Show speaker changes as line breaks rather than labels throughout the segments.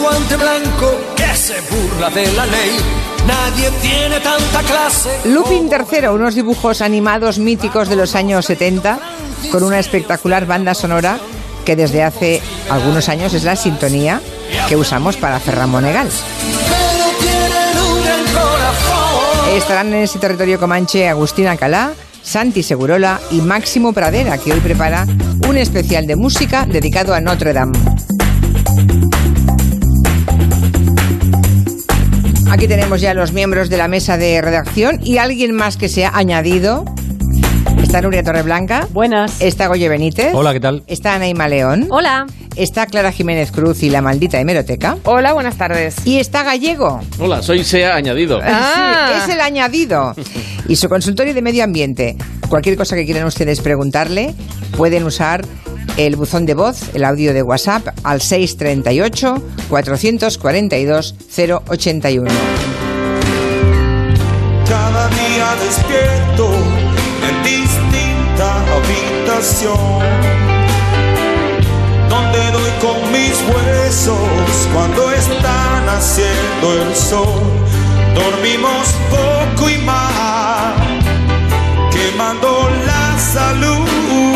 guante blanco que se burla de la ley. Nadie tiene tanta clase.
Lupin III, unos dibujos animados míticos de los años 70 con una espectacular banda sonora que desde hace algunos años es la sintonía que usamos para hacer Ramón Egal. Estarán en ese territorio comanche Agustín Alcalá, Santi Segurola y Máximo Pradera, que hoy prepara un especial de música dedicado a Notre Dame. Aquí tenemos ya los miembros de la mesa de redacción y alguien más que se ha añadido. Está Nuria Torreblanca.
Buenas.
Está Goye Benítez.
Hola, ¿qué tal?
Está Anaíma León.
Hola.
Está Clara Jiménez Cruz y la maldita hemeroteca.
Hola, buenas tardes.
Y está Gallego.
Hola, soy Sea Añadido.
Sí, es el añadido. Y su consultorio de medio ambiente. Cualquier cosa que quieran ustedes preguntarle, pueden usar el buzón de voz, el audio de WhatsApp, al 638-442-081.
Cada día despierto en distinta habitación, donde doy con mis huesos cuando está naciendo el sol. Dormimos poco y mal, quemando la salud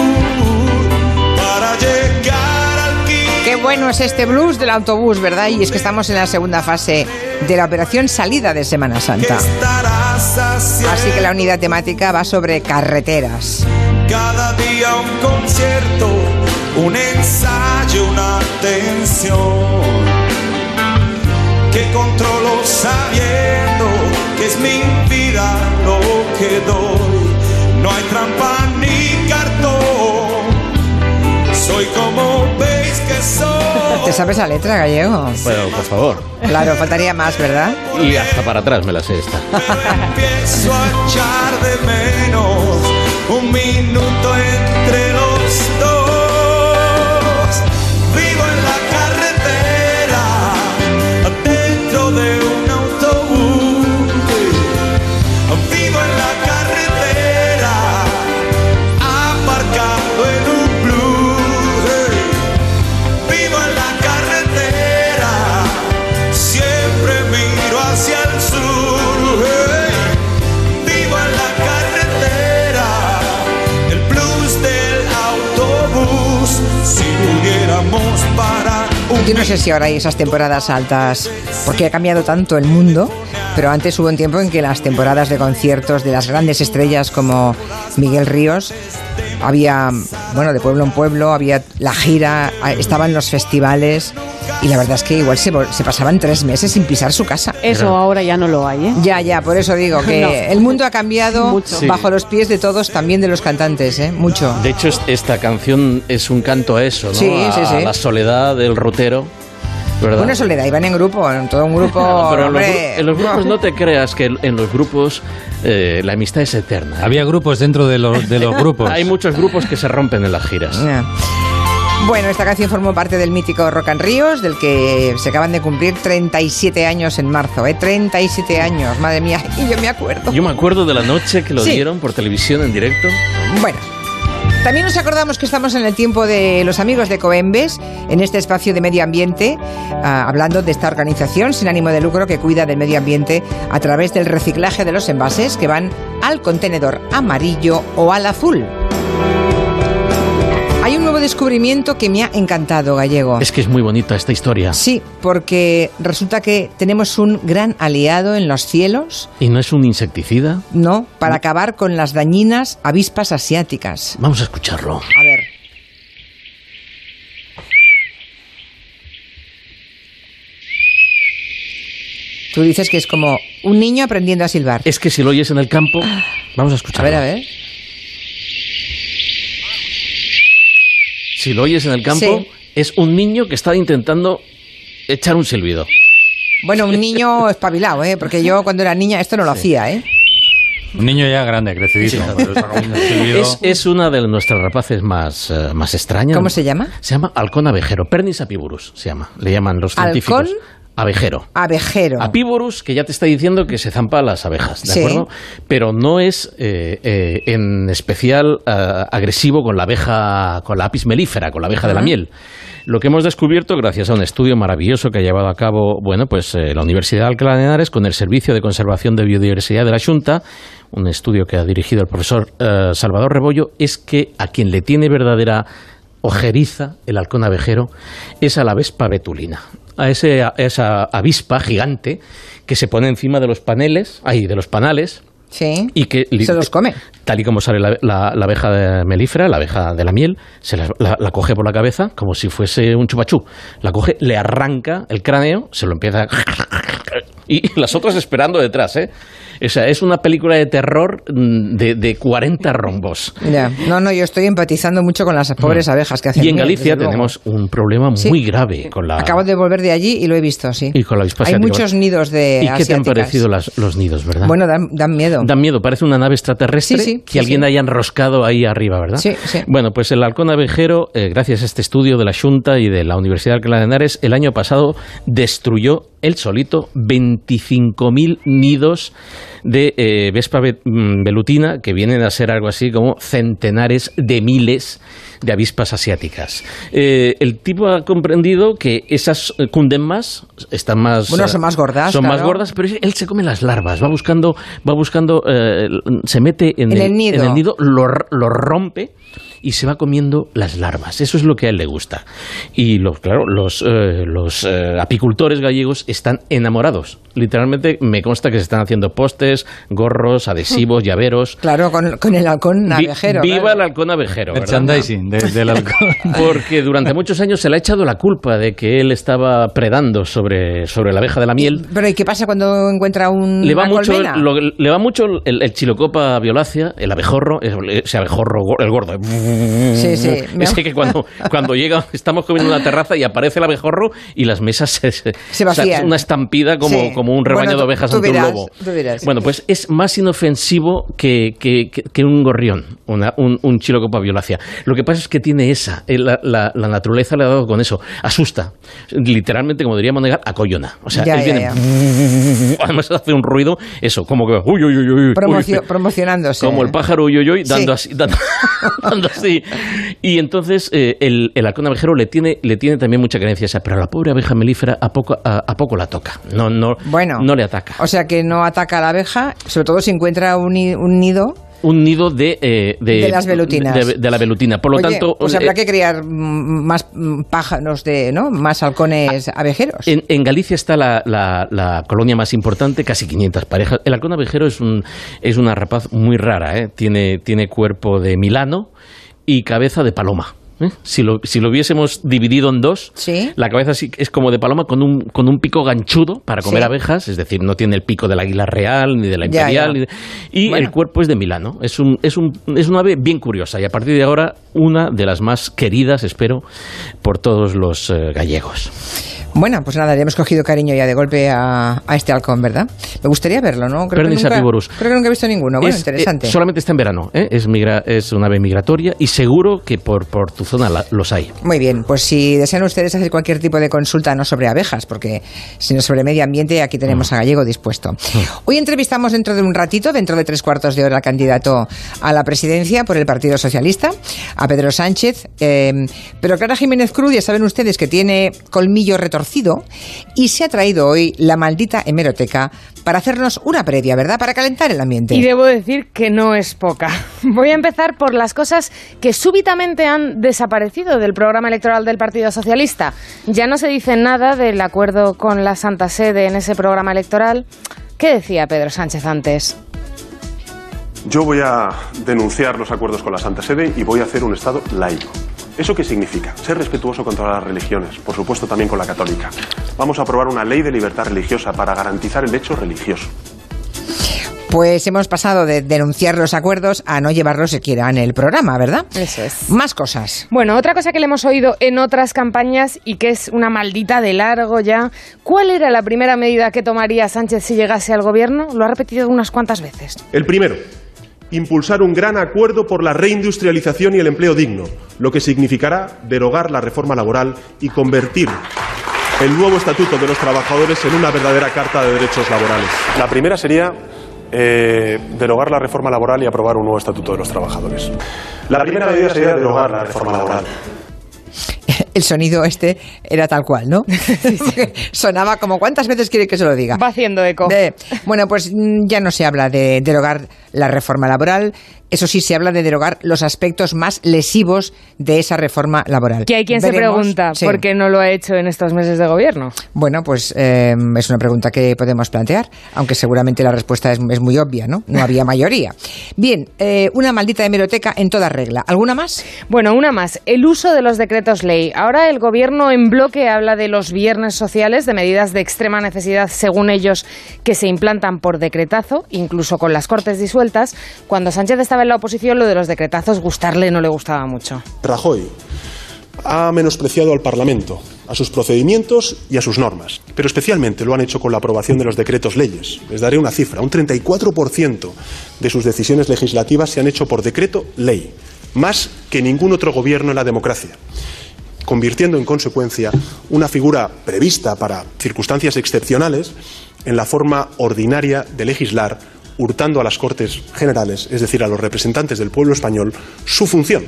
para llegar al quinto.
Qué bueno es este blues del autobús, ¿verdad? Y es que estamos en la segunda fase de la operación salida de Semana Santa. Así que la unidad temática va sobre carreteras.
Cada día un concierto, un ensayo, una tensión que controlo sabiendo que es mi vida lo que doy. No hay trampa ni cartón, soy como veis que soy.
¿Te sabes la letra, Gallego?
Bueno, por favor.
Claro, faltaría más, ¿verdad?
Y hasta para atrás me la sé esta.
Empiezo a echar de menos un minuto entre los dos. Vivo en la carretera, dentro de un autobús. Vivo en la carretera, aparcado en un blues. Vivo en la carretera, siempre miro hacia el sur. Vivo en la carretera, el blues del autobús. Si pudiéramos parar.
Yo no sé si ahora hay esas temporadas altas, porque ha cambiado tanto el mundo, pero antes hubo un tiempo en que las temporadas de conciertos de las grandes estrellas como Miguel Ríos, había, bueno, de pueblo en pueblo, había la gira, estaban los festivales, y la verdad es que igual se pasaban 3 meses sin pisar su casa.
Eso ahora ya no lo hay, ¿eh?
Ya, por eso digo que
No.
el mundo ha cambiado
Mucho.
bajo los pies de todos, también de los cantantes, mucho.
De hecho, esta canción es un canto a eso, ¿no?
Sí.
A la soledad del rutero, ¿verdad?
Bueno, Soledad, iban en grupo, en todo un grupo.
Pero
hombre,
en los grupos no te creas que en los grupos la amistad es eterna.
Había grupos dentro de los grupos.
Hay muchos grupos que se rompen en las giras.
Ya. Bueno, esta canción formó parte del mítico Rock and Ríos, del que se acaban de cumplir 37 años en marzo, 37 años, madre mía, y yo me acuerdo.
Yo me acuerdo de la noche que lo
Sí.
dieron por televisión en directo.
Bueno, también nos acordamos que estamos en el tiempo de los amigos de Coembes, en este espacio de medio ambiente, hablando de esta organización sin ánimo de lucro que cuida del medio ambiente a través del reciclaje de los envases que van al contenedor amarillo o al azul. Hay un nuevo descubrimiento que me ha encantado, Gallego.
Es que es muy bonita esta historia.
Sí, porque resulta que tenemos un gran aliado en los cielos,
¿Y no es un insecticida?
¿no?, para acabar con las dañinas avispas asiáticas.
Vamos a escucharlo.
A ver. Tú dices que es como un niño aprendiendo a silbar.
Es que si lo oyes en el campo, vamos a
A
escucharlo.
ver.
Si lo oyes en el campo,
Sí.
es un niño que está intentando echar un silbido.
Bueno, un niño espabilado, porque yo cuando era niña esto no lo hacía,
Un niño ya grande, crecidito. Pero eso no, un silbido.
Es una de nuestras rapaces más extrañas.
¿Cómo se llama?
Se llama halcón abejero, Pernis apiburus se llama. Le llaman los científicos. abejero.
Abejero.
Apívorus, que ya te está diciendo que se zampa las abejas, ¿de acuerdo? Pero no es en especial agresivo con la abeja, con la apis mellifera, con la abeja de la miel. Lo que hemos descubierto gracias a un estudio maravilloso que ha llevado a cabo, la Universidad de Alcalá de Henares con el Servicio de Conservación de Biodiversidad de la Xunta, un estudio que ha dirigido el profesor Salvador Rebollo, es que a quien le tiene verdadera ojeriza el halcón abejero es a la vespa betulina, a esa avispa gigante que se pone encima de los panales,
Sí,
y que
se los come.
Tal y como sale la abeja de melífera, la abeja de la miel, se la coge por la cabeza como si fuese un chupachú. La coge, le arranca el cráneo, se lo empieza y las otras esperando detrás, ¿eh? O sea, es una película de terror de 40 rombos.
Ya. No, yo estoy empatizando mucho con las pobres abejas que hacen.
Y en Galicia tenemos un problema muy grave con la...
Acabo de volver de allí y lo he visto, sí.
Y con la avispa
Hay
asiática.
muchos nidos de asiáticas.
¿Y qué te han parecido los nidos, verdad?
Bueno, dan miedo.
Dan miedo, parece una nave extraterrestre que alguien haya enroscado ahí arriba, ¿verdad?
Sí.
Bueno, pues el halcón abejero, gracias a este estudio de la Xunta y de la Universidad de Alcalá de Henares, el año pasado destruyó él solito 25.000 nidos de vespa velutina, que vienen a ser algo así como centenares de miles de avispas asiáticas. El tipo ha comprendido que esas cunden más, están más...
Bueno, son más gordas.
Son más gordas, pero él se come las larvas, va buscando, se mete en el nido, lo rompe y se va comiendo las larvas. Eso es lo que a él le gusta. Y los apicultores gallegos están enamorados. Literalmente me consta que se están haciendo postes, gorros, adhesivos, llaveros.
Claro, con el halcón abejero.
Viva el halcón abejero.
Merchandising del halcón.
Porque durante muchos años se le ha echado la culpa de que él estaba predando sobre la abeja de la miel.
Pero ¿y qué pasa cuando encuentra una colmena?
Le va mucho el chilocopa violácea, el abejorro, ese abejorro, el gordo.
Sí.
Es que cuando llega, estamos comiendo una terraza y aparece el abejorro y las mesas se
vacían.
Una estampida como un rebaño de ovejas ante un lobo.
Tú dirás.
Bueno, pues es más inofensivo que un gorrión, un chilocopa violácea. Lo que pasa es que tiene la naturaleza le ha dado con eso. Asusta. Literalmente, como diría Monegal, acollona. O sea, él viene... Además hace un ruido, eso, como que... Uy,
promocionándose.
Como el pájaro uy, dando así. Dando así. Y entonces el halcón abejero le tiene también mucha creencia esa, pero a la pobre abeja melífera a poco la toca. No le ataca.
O sea que no ataca a la abeja, sobre todo si encuentra un nido.
Un nido de
las velutinas.
De la velutina. Por lo tanto...
Pues habrá que criar más pájaros, más halcones abejeros.
En Galicia está la colonia más importante, casi 500 parejas. El halcón abejero es una rapaz muy rara, ¿eh? Tiene cuerpo de milano y cabeza de paloma. Si lo hubiésemos dividido en dos, la cabeza sí es como de paloma con un pico ganchudo para comer abejas, es decir, no tiene el pico del águila real ni de la imperial, y el cuerpo es de milano. Es una ave bien curiosa y a partir de ahora una de las más queridas, espero, por todos los gallegos.
Bueno, pues nada, le hemos cogido cariño ya de golpe a este halcón, ¿verdad? Me gustaría verlo, ¿no? Creo que nunca he visto ninguno. Bueno, interesante.
Solamente está en verano, ¿eh? Es una ave migratoria y seguro que por tu zona los hay.
Muy bien, pues si desean ustedes hacer cualquier tipo de consulta, no sobre abejas, porque sino sobre medio ambiente, aquí tenemos a Gallego dispuesto. Hoy entrevistamos dentro de un ratito, dentro de 3/4 de hora, al candidato a la presidencia por el Partido Socialista, a Pedro Sánchez. Pero Clara Jiménez Cruz, ya saben ustedes que tiene colmillo retorcido y se ha traído hoy la maldita hemeroteca para hacernos una previa, ¿verdad? Para calentar el ambiente.
Y debo decir que no es poca. Voy a empezar por las cosas que súbitamente han desaparecido del programa electoral del Partido Socialista. Ya no se dice nada del acuerdo con la Santa Sede en ese programa electoral. ¿Qué decía Pedro Sánchez antes?
Yo voy a denunciar los acuerdos con la Santa Sede y voy a hacer un Estado laico. ¿Eso qué significa? Ser respetuoso con todas las religiones, por supuesto también con la católica. Vamos a aprobar una ley de libertad religiosa para garantizar el hecho religioso.
Pues hemos pasado de denunciar los acuerdos a no llevarlos siquiera en el programa, ¿verdad?
Eso es.
Más cosas.
Bueno, otra cosa que le hemos oído en otras campañas y que es una maldita de largo ya. ¿Cuál era la primera medida que tomaría Sánchez si llegase al gobierno? Lo ha repetido unas cuantas veces.
El primero, impulsar un gran acuerdo por la reindustrialización y el empleo digno, lo que significará derogar la reforma laboral y convertir el nuevo Estatuto de los Trabajadores en una verdadera Carta de Derechos Laborales. La primera sería derogar la reforma laboral y aprobar un nuevo Estatuto de los Trabajadores. La primera medida sería derogar la reforma laboral.
El sonido este era tal cual, ¿no? Sonaba como, ¿cuántas veces quiere que se lo diga?
Va haciendo eco.
Bueno, pues ya no se habla de derogar la reforma laboral. Eso sí, se habla de derogar los aspectos más lesivos de esa reforma laboral.
Que hay quien se pregunta por qué no lo ha hecho en estos meses de gobierno.
Bueno, pues es una pregunta que podemos plantear, aunque seguramente la respuesta es muy obvia, ¿no? No había mayoría. Bien, una maldita hemeroteca en toda regla. ¿Alguna más?
Bueno, una más. El uso de los decretos ley. Ahora el gobierno en bloque habla de los viernes sociales, de medidas de extrema necesidad, según ellos, que se implantan por decretazo, incluso con las Cortes disueltas. Cuando Sánchez estaba en la oposición, lo de los decretazos gustarle no le gustaba mucho.
Rajoy ha menospreciado al Parlamento, a sus procedimientos y a sus normas, pero especialmente lo han hecho con la aprobación de los decretos leyes. Les daré una cifra, un 34% de sus decisiones legislativas se han hecho por decreto ley, más que ningún otro gobierno en la democracia, convirtiendo en consecuencia una figura prevista para circunstancias excepcionales en la forma ordinaria de legislar, hurtando a las Cortes Generales, es decir, a los representantes del pueblo español, su función.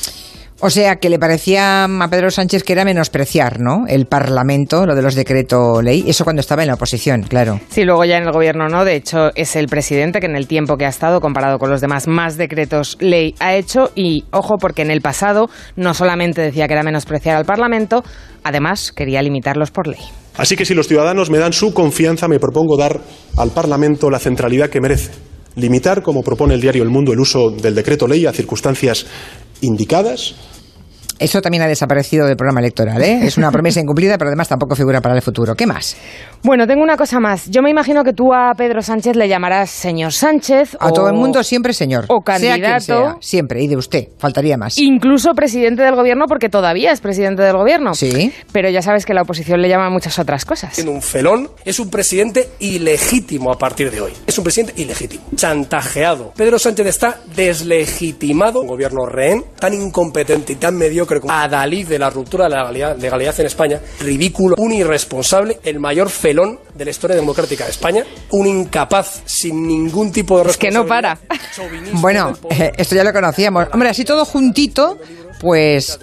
O sea, que le parecía a Pedro Sánchez que era menospreciar, ¿no?, el Parlamento, lo de los decretos ley, eso cuando estaba en la oposición, claro.
Sí, luego ya en el gobierno no, de hecho es el presidente que en el tiempo que ha estado, comparado con los demás, más decretos ley ha hecho, y ojo, porque en el pasado no solamente decía que era menospreciar al Parlamento, además quería limitarlos por ley.
Así que si los ciudadanos me dan su confianza, me propongo dar al Parlamento la centralidad que merece. Limitar, como propone el diario El Mundo, el uso del decreto ley a circunstancias indicadas.
Eso también ha desaparecido del programa electoral, ¿eh? Es una promesa incumplida, pero además tampoco figura para el futuro. ¿Qué más?
Bueno, tengo una cosa más. Yo me imagino que tú a Pedro Sánchez le llamarás señor Sánchez.
A todo el mundo siempre señor.
O candidato.
Sea quien sea, siempre. Y de usted. Faltaría más.
Incluso presidente del gobierno, porque todavía es presidente del gobierno.
Sí.
Pero ya sabes que la oposición le llama muchas otras cosas.
Siendo un felón, es un presidente ilegítimo a partir de hoy. Es un presidente ilegítimo. Chantajeado. Pedro Sánchez está deslegitimado. Un gobierno rehén, tan incompetente y tan mediocre como adalid de la ruptura de la legalidad en España. Ridículo, un irresponsable, el mayor felón de la historia democrática de España, un incapaz sin ningún tipo de responsabilidad.
Es que no para.
Bueno, esto ya lo conocíamos. Hombre, así todo juntito, pues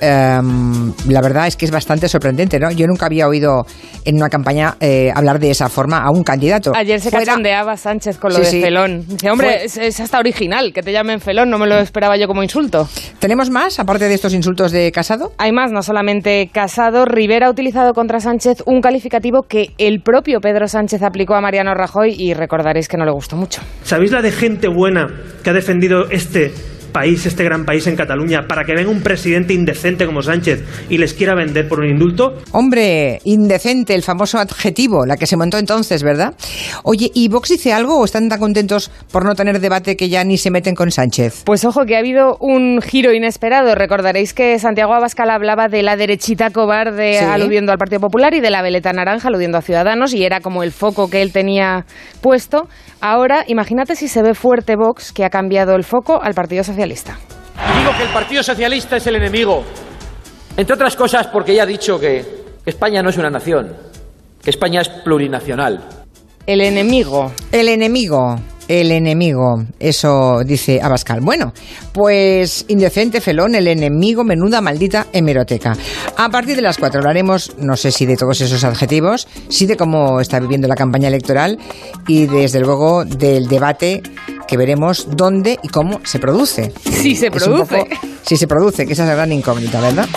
la verdad es que es bastante sorprendente, ¿no? Yo nunca había oído en una campaña hablar de esa forma a un candidato.
Ayer se cachondeaba Sánchez con lo de felón. Dice, hombre, es hasta original que te llamen felón, no me lo esperaba yo como insulto.
¿Tenemos más, aparte de estos insultos de Casado?
Hay más, no solamente Casado. Rivera ha utilizado contra Sánchez un calificativo que el propio Pedro Sánchez aplicó a Mariano Rajoy y recordaréis que no le gustó mucho.
¿Sabéis la de gente buena que ha defendido este país, este gran país en Cataluña, para que venga un presidente indecente como Sánchez y les quiera vender por un indulto?
Hombre, indecente, el famoso adjetivo, la que se montó entonces, ¿verdad? Oye, ¿y Vox dice algo o están tan contentos por no tener debate que ya ni se meten con Sánchez?
Pues ojo, que ha habido un giro inesperado. Recordaréis que Santiago Abascal hablaba de la derechita cobarde, sí, aludiendo al Partido Popular, y de la veleta naranja aludiendo a Ciudadanos, y era como el foco que él tenía puesto. Ahora, imagínate si se ve fuerte Vox, que ha cambiado el foco al Partido Socialista.
Digo que el Partido Socialista es el enemigo, entre otras cosas porque ya ha dicho que España no es una nación, que España es plurinacional.
El enemigo.
El enemigo. El enemigo, eso dice Abascal. Bueno, pues indecente, felón, el enemigo, menuda maldita hemeroteca. A partir de las 4 hablaremos, no sé si de todos esos adjetivos, sí de cómo está viviendo la campaña electoral y desde luego del debate que veremos dónde y cómo se produce.
Sí se produce.
Sí se produce, que esa es la gran incógnita, ¿verdad?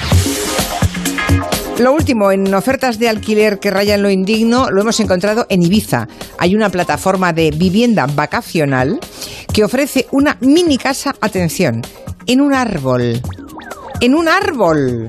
Lo último, en ofertas de alquiler que rayan lo indigno, lo hemos encontrado en Ibiza. Hay una plataforma de vivienda vacacional que ofrece una mini casa, atención, en un árbol. ¡En un árbol!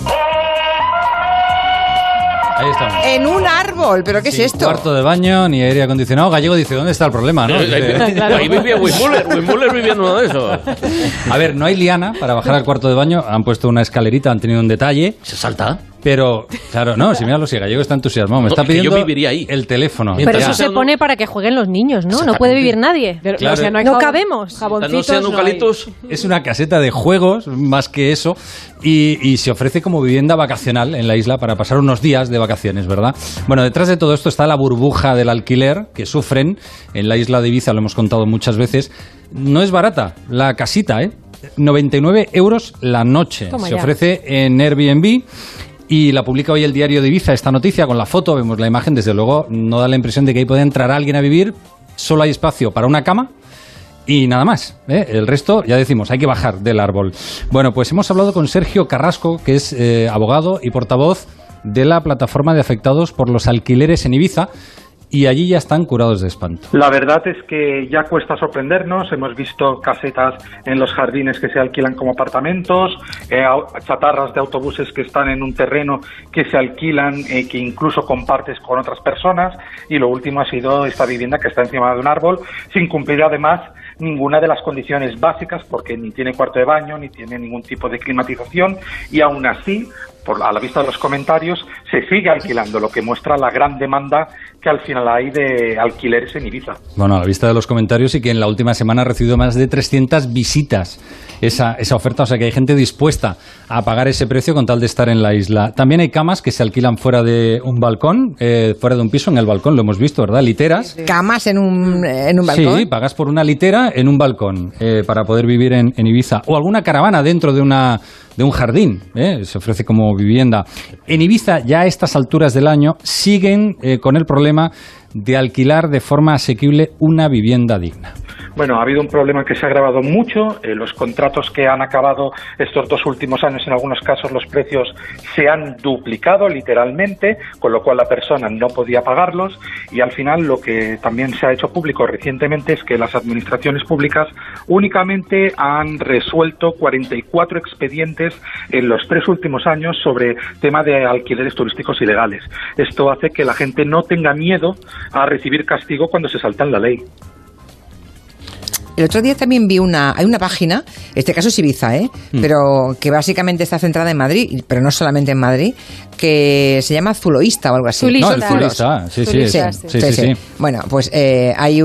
Ahí estamos.
En un árbol, ¿pero qué es esto?
Cuarto de baño, ni aire acondicionado. Gallego dice, ¿dónde está el problema? ¿No?
Ahí vivía Wimmuller vivía en uno de esos.
A ver, no hay liana para bajar al cuarto de baño. Han puesto una escalerita, han tenido un detalle.
Se salta.
Pero, claro, no, si mira, si Gallego está entusiasmado, me está pidiendo
yo viviría ahí.
el teléfono.
Pero eso se pone para que jueguen los niños, ¿no? No puede vivir nadie.
Claro.
O sea, no cabemos.
No sean eucaliptos.
Es una caseta de juegos, más que eso, y se ofrece como vivienda vacacional en la isla para pasar unos días de vacaciones, ¿verdad? Bueno, detrás de todo esto está la burbuja del alquiler que sufren en la isla de Ibiza, lo hemos contado muchas veces. No es barata la casita, 99 euros la noche.
Toma
se
ya.
ofrece en Airbnb. Y la publica hoy el Diario de Ibiza esta noticia con la foto, vemos la imagen, desde luego no da la impresión de que ahí puede entrar alguien a vivir, solo hay espacio para una cama y nada más, el resto, ya decimos, hay que bajar del árbol. Bueno, pues hemos hablado con Sergio Carrasco, que es abogado y portavoz de la plataforma de afectados por los alquileres en Ibiza, y allí ya están curados de espanto.
La verdad es que ya cuesta sorprendernos. Hemos visto casetas en los jardines que se alquilan como apartamentos, chatarras de autobuses que están en un terreno que se alquilan, que incluso compartes con otras personas, y lo último ha sido esta vivienda que está encima de un árbol, sin cumplir además ninguna de las condiciones básicas, porque ni tiene cuarto de baño, ni tiene ningún tipo de climatización, y aún así, a la vista de los comentarios, se sigue alquilando, lo que muestra la gran demanda que al final hay de alquileres en Ibiza.
Bueno, a la vista de los comentarios, y que en la última semana ha recibido más de 300 visitas esa oferta, o sea que hay gente dispuesta a pagar ese precio con tal de estar en la isla. También hay camas que se alquilan fuera de un balcón, fuera de un piso, en el balcón, lo hemos visto, ¿verdad? Literas.
¿Camas en un balcón?
Sí, pagas por una litera en un balcón para poder vivir en Ibiza. O alguna caravana dentro de un jardín, se ofrece como vivienda. En Ibiza, ya a estas alturas del año, siguen con el problema de alquilar de forma asequible una vivienda digna.
Bueno, ha habido un problema que se ha agravado mucho. Los contratos que han acabado estos 2 últimos años, en algunos casos los precios se han duplicado literalmente, con lo cual la persona no podía pagarlos, y al final lo que también se ha hecho público recientemente es que las administraciones públicas únicamente han resuelto 44 expedientes en los 3 últimos años sobre tema de alquileres turísticos ilegales. Esto hace que la gente no tenga miedo a recibir castigo cuando se saltan la ley.
El otro día también vi hay una página, este caso es Ibiza, pero que básicamente está centrada en Madrid, pero no solamente en Madrid, que se llama Zuloista o algo así.
No, el Zulista, sí.
Bueno, pues hay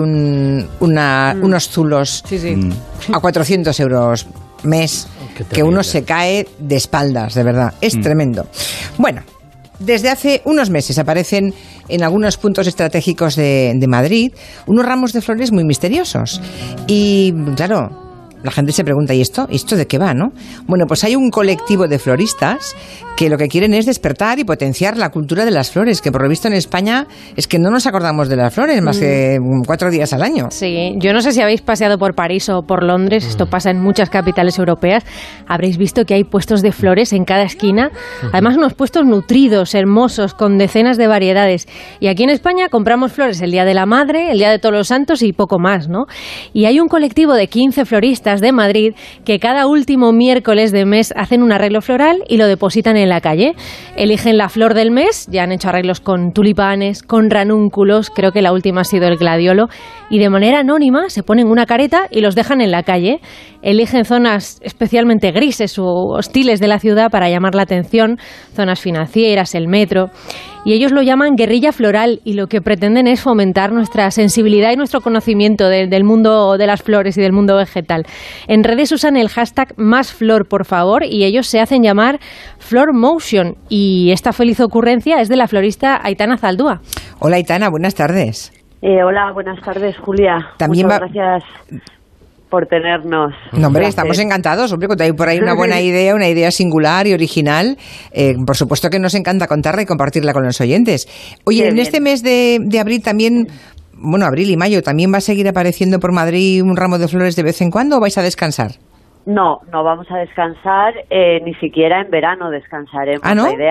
unos zulos a 400 euros mes, que uno se cae de espaldas, de verdad, es tremendo. Bueno, desde hace unos meses aparecen en algunos puntos estratégicos de Madrid unos ramos de flores muy misteriosos. Y, claro, la gente se pregunta, ¿y esto? ¿Y esto de qué va, no? Bueno, pues hay un colectivo de floristas que lo que quieren es despertar y potenciar la cultura de las flores, que por lo visto en España es que no nos acordamos de las flores más que 4 días al año.
Sí, yo no sé si habéis paseado por París o por Londres, esto pasa en muchas capitales europeas, habréis visto que hay puestos de flores en cada esquina, además unos puestos nutridos, hermosos, con decenas de variedades. Y aquí en España compramos flores el Día de la Madre, el Día de Todos los Santos y poco más, ¿no? Y hay un colectivo de 15 floristas de Madrid que cada último miércoles de mes hacen un arreglo floral y lo depositan en la calle. Eligen la flor del mes, ya han hecho arreglos con tulipanes, con ranúnculos, creo que la última ha sido el gladiolo, y de manera anónima se ponen una careta y los dejan en la calle. Eligen zonas especialmente grises o hostiles de la ciudad para llamar la atención, zonas financieras, el metro, y ellos lo llaman guerrilla floral, y lo que pretenden es fomentar nuestra sensibilidad y nuestro conocimiento del mundo de las flores y del mundo vegetal. En redes usan el hashtag #másflor, por favor, y ellos se hacen llamar Flor Motion, y esta feliz ocurrencia es de la florista Aitana Zaldúa.
Hola Aitana, buenas tardes.
Hola, buenas tardes, Julia.
También
muchas gracias por tenernos.
No, hombre, estamos encantados. Hombre, cuando hay por ahí una buena idea, una idea singular y original, por supuesto que nos encanta contarla y compartirla con los oyentes. Oye, en este mes de abril también, bueno, abril y mayo, ¿también va a seguir apareciendo por Madrid un ramo de flores de vez en cuando o vais a descansar?
No vamos a descansar, ni siquiera en verano descansaremos.
¿Ah, no?
La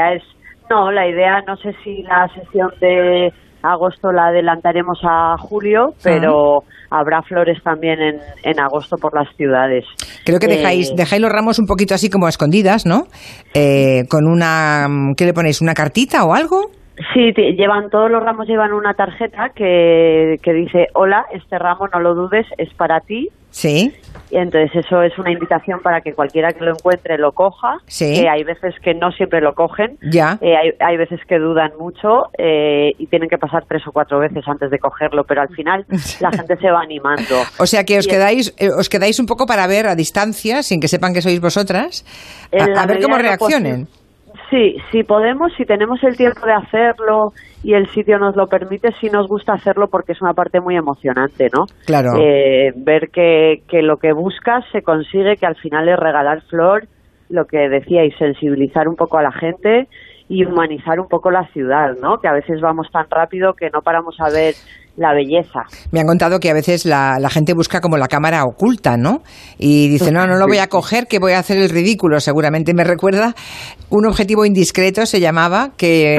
idea, no sé si la sesión de agosto la adelantaremos a julio, pero habrá flores también en agosto por las ciudades.
Creo que dejáis los ramos un poquito así como a escondidas, ¿no? Con una, ¿qué le ponéis? ¿Una cartita o algo?
Sí, todos los ramos llevan una tarjeta que dice: hola, este ramo, no lo dudes, es para ti.
Sí.
Y entonces eso es una invitación para que cualquiera que lo encuentre lo coja.
Sí.
Que hay veces que no siempre lo cogen.
Ya.
Hay veces que dudan mucho y tienen que pasar 3 o 4 veces antes de cogerlo, pero al final la gente se va animando.
O sea que os quedáis un poco para ver a distancia, sin que sepan que sois vosotras, a ver cómo reaccionen.
Sí, si podemos, si tenemos el tiempo de hacerlo y el sitio nos lo permite, sí nos gusta hacerlo porque es una parte muy emocionante, ¿no?
Claro.
Ver que lo que buscas se consigue, que al final es regalar flor, lo que decíais, sensibilizar un poco a la gente y humanizar un poco la ciudad, ¿no? Que a veces vamos tan rápido que no paramos a ver la belleza.
Me han contado que a veces la gente busca como la cámara oculta, ¿no? Y dice, no lo voy a coger, que voy a hacer el ridículo. Seguramente me recuerda un objetivo indiscreto, se llamaba, que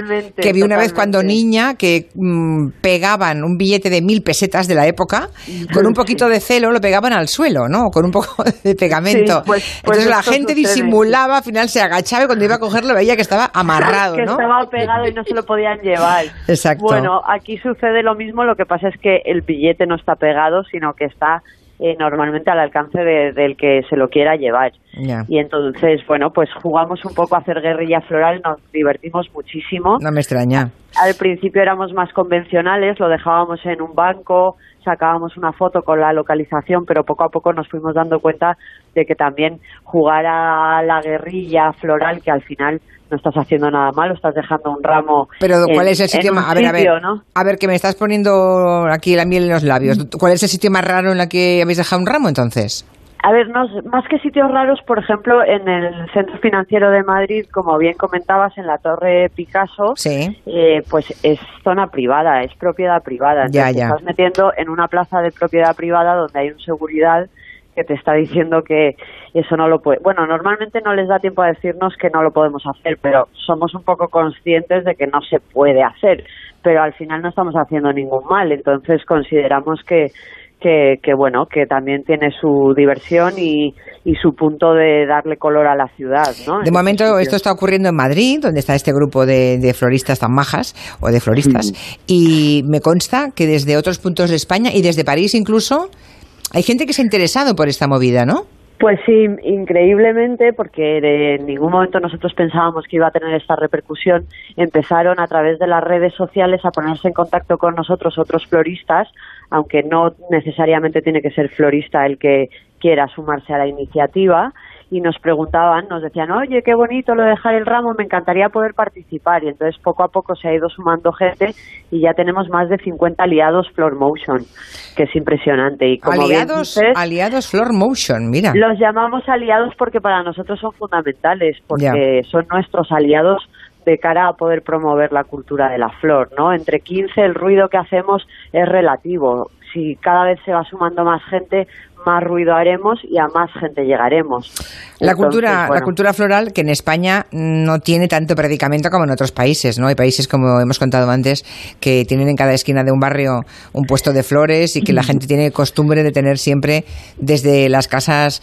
vi una vez cuando niña, que pegaban un billete de 1.000 pesetas de la época, con un poquito de celo lo pegaban al suelo, ¿no? Con un poco de pegamento.
Sí,
entonces la gente disimulaba, al final se agachaba y cuando iba a cogerlo veía que estaba amarrado, ¿no?
Que estaba pegado y no se lo podían llevar.
Exacto.
Bueno, aquí sucede lo mismo, lo que pasa es que el billete no está pegado, sino que está normalmente al alcance del que se lo quiera llevar.
Ya.
Y entonces, bueno, pues jugamos un poco a hacer guerrilla floral, nos divertimos muchísimo.
No me extraña.
Al principio éramos más convencionales, lo dejábamos en un banco, sacábamos una foto con la localización, pero poco a poco nos fuimos dando cuenta de que también jugar a la guerrilla floral, que al final no estás haciendo nada malo, estás dejando un ramo.
Pero ¿cuál es el sitio más?
¿No?
A ver, que me estás poniendo aquí la miel en los labios. ¿Cuál es el sitio más raro en el que habéis dejado un ramo entonces?
A ver, más que sitios raros, por ejemplo, en el Centro Financiero de Madrid, como bien comentabas, en la Torre Picasso,
sí.
Pues es zona privada, es propiedad privada. Entonces te estás metiendo en una plaza de propiedad privada donde hay un seguridad que te está diciendo que eso no lo puede. Bueno, normalmente no les da tiempo a decirnos que no lo podemos hacer, pero somos un poco conscientes de que no se puede hacer, pero al final no estamos haciendo ningún mal, entonces consideramos que bueno, que también tiene su diversión y su punto de darle color a la ciudad, ¿no?
De momento esto está ocurriendo en Madrid, donde está este grupo de floristas tan majas, o de floristas, y me consta que desde otros puntos de España y desde París incluso hay gente que se ha interesado por esta movida, ¿no?
Pues sí, increíblemente, porque en ningún momento nosotros pensábamos que iba a tener esta repercusión. Empezaron a través de las redes sociales a ponerse en contacto con nosotros otros floristas, aunque no necesariamente tiene que ser florista el que quiera sumarse a la iniciativa, y nos preguntaban, nos decían, oye, qué bonito lo de dejar el ramo, me encantaría poder participar, y entonces poco a poco se ha ido sumando gente y ya tenemos más de 50 aliados Floor Motion, que es impresionante. Y como
aliados Floor Motion, mira.
Los llamamos aliados porque para nosotros son fundamentales, porque son nuestros aliados de cara a poder promover la cultura de la flor, ¿no? Entre 15 el ruido que hacemos es relativo. Si cada vez se va sumando más gente, más ruido haremos y a más gente llegaremos.
La cultura floral, que en España no tiene tanto predicamento como en otros países, ¿no? Hay países, como hemos contado antes, que tienen en cada esquina de un barrio un puesto de flores y que la gente tiene costumbre de tener siempre, desde las casas,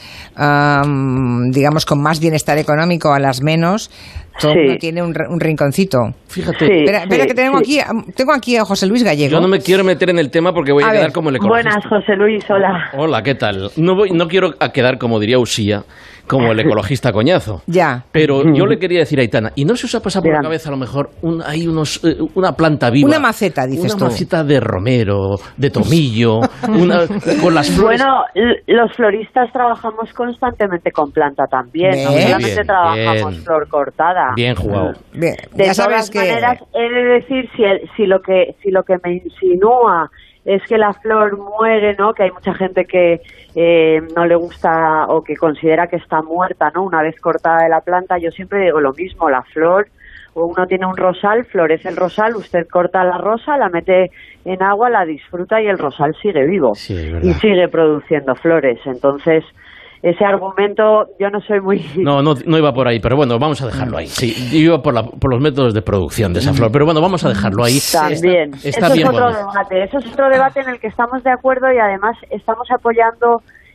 digamos, con más bienestar económico a las menos, todo uno tiene un rinconcito.
Fíjate.
Espera que tengo aquí a José Luis Gallego.
Yo no me quiero meter en el tema porque voy a quedar como el ecologista.
Buenas, José Luis, hola.
Hola, ¿qué tal? No quiero quedar, como diría Usía, como el ecologista coñazo.
Ya.
Pero yo le quería decir a Aitana, ¿y no se os ha pasado por la cabeza a lo mejor una planta viva?
Una maceta, dices tú.
Una maceta de romero, de tomillo, con las flores.
Bueno, los floristas trabajamos constantemente con planta también, no solamente trabajamos flor cortada.
Bien jugado.
Bien.
De todas maneras, he de decir, si lo que me insinúa es que la flor muere, ¿no? Que hay mucha gente que no le gusta o que considera que está muerta, ¿no? Una vez cortada de la planta, yo siempre digo lo mismo, la flor, uno tiene un rosal, florece el rosal, usted corta la rosa, la mete en agua, la disfruta y el rosal sigue vivo y sigue produciendo flores. Entonces, ese argumento yo no soy muy...
No iba por ahí, pero bueno, vamos a dejarlo ahí. Sí, iba por los métodos de producción de esa flor, pero bueno, vamos a dejarlo ahí.
También.
Está
eso
bien
es otro debate. Eso es otro debate en el que estamos de acuerdo y además estamos apoyando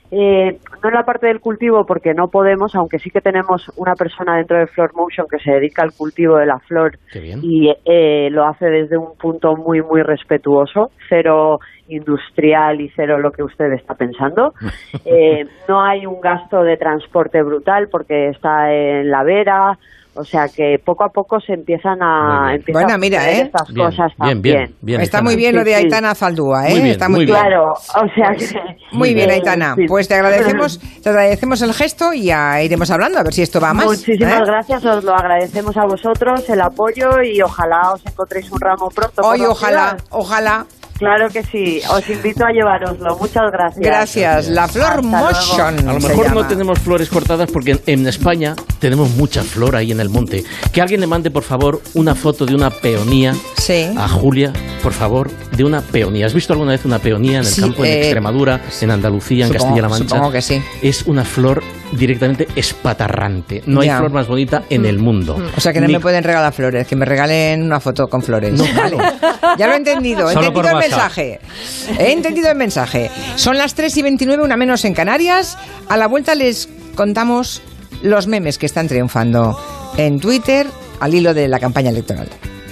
no en la parte del cultivo porque no podemos, aunque sí que tenemos una persona dentro de Flor Motion que se dedica al cultivo de la flor y lo hace desde un punto muy, muy respetuoso, cero industrial y cero lo que usted está pensando. No hay un gasto de transporte brutal porque está en la vera. O sea que poco a poco se empiezan a estas cosas también.
Bien, está muy bien lo de Aitana Zaldúa, ¿eh?
Muy bien,
está muy bien.
Claro, o sea que...
Muy bien, Aitana. Pues te agradecemos el gesto y ya iremos hablando a ver si esto va más.
Muchísimas gracias, os lo agradecemos a vosotros, el apoyo y ojalá os encontréis un ramo pronto.
Hoy ojalá.
Claro que sí, os invito a llevároslo. Muchas gracias.
Gracias. La Flor Motion.
A lo mejor no tenemos flores cortadas porque en España tenemos mucha flor ahí en el monte. Que alguien le mande, por favor, una foto de una peonía a Julia, por favor, de una peonía. ¿Has visto alguna vez una peonía en el campo, en Extremadura, en Andalucía, en Castilla-La Mancha?
Supongo que sí.
Es una flor directamente espatarrante. No hay flor más bonita en el mundo.
O sea que no me pueden regalar flores, que me regalen una foto con flores.
No,
vale. Ya lo he entendido. He entendido el mensaje. Son las 3:29, una menos en Canarias. A la vuelta les contamos los memes que están triunfando en Twitter al hilo de la campaña electoral.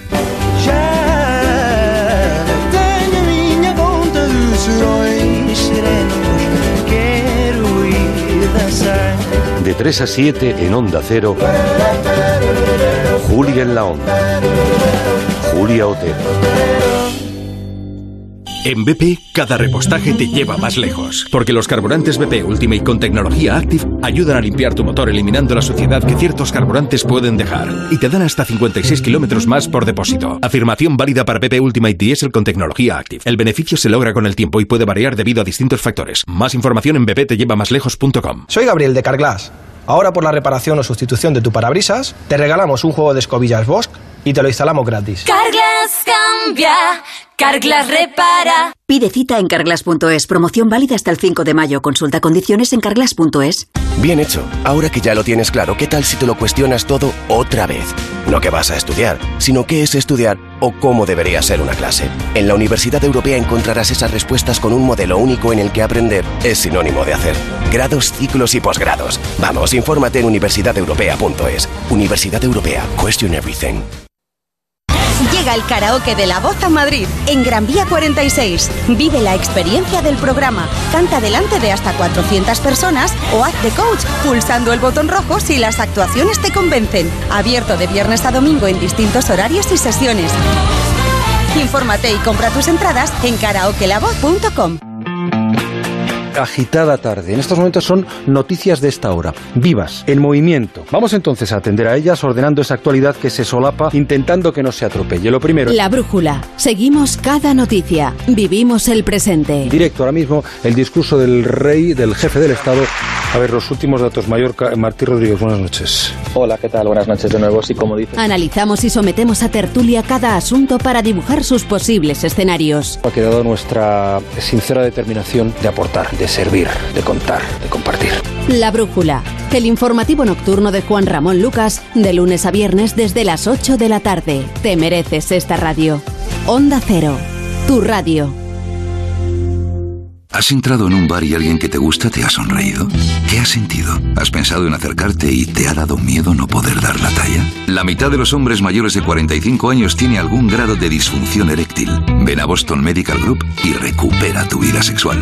De 3 a 7 en Onda Cero, Julia en la Onda. Julia Otero.
En BP, cada repostaje te lleva más lejos. Porque los carburantes BP Ultimate con tecnología Active ayudan a limpiar tu motor eliminando la suciedad que ciertos carburantes pueden dejar. Y te dan hasta 56 kilómetros más por depósito. Afirmación válida para BP Ultimate Diesel con tecnología Active. El beneficio se logra con el tiempo y puede variar debido a distintos factores. Más información en bptellevamaslejos.com.
Soy Gabriel de Carglass. Ahora por la reparación o sustitución de tu parabrisas, te regalamos un juego de escobillas Bosch y te lo instalamos gratis.
Carglass cambia, Carglass repara.
Pide cita en Carglass.es. Promoción válida hasta el 5 de mayo. Consulta condiciones en Carglass.es.
Bien hecho. Ahora que ya lo tienes claro, ¿qué tal si te lo cuestionas todo otra vez? No qué vas a estudiar, sino qué es estudiar o cómo debería ser una clase. En la Universidad Europea encontrarás esas respuestas con un modelo único en el que aprender es sinónimo de hacer. Grados, ciclos y posgrados. Vamos, infórmate en universidadeuropea.es. Universidad Europea. Question everything.
Llega el karaoke de La Voz a Madrid, en Gran Vía 46. Vive la experiencia del programa. Canta delante de hasta 400 personas o haz de coach pulsando el botón rojo si las actuaciones te convencen. Abierto de viernes a domingo en distintos horarios y sesiones. Infórmate y compra tus entradas en karaokelavoz.com.
Agitada tarde. En estos momentos son noticias de esta hora, vivas, en movimiento. Vamos entonces a atender a ellas ordenando esa actualidad que se solapa, intentando que no se atropelle. Lo primero...
La brújula. Seguimos cada noticia. Vivimos el presente.
Directo ahora mismo el discurso del rey, del jefe del Estado. A ver, los últimos datos. Mallorca, Martí Rodríguez, buenas noches.
Hola, ¿qué tal? Buenas noches de nuevo. Sí, como dice.
Analizamos y sometemos a tertulia cada asunto para dibujar sus posibles escenarios.
Ha quedado nuestra sincera determinación de aportar, de servir, de contar, de compartir.
La brújula, el informativo nocturno de Juan Ramón Lucas, de lunes a viernes desde las 8 de la tarde. Te mereces esta radio. Onda Cero, tu radio.
¿Has entrado en un bar y alguien que te gusta te ha sonreído? ¿Qué has sentido? ¿Has pensado en acercarte y te ha dado miedo no poder dar la talla? La mitad de los hombres mayores de 45 años tiene algún grado de disfunción eréctil. Ven a Boston Medical Group y recupera tu vida sexual.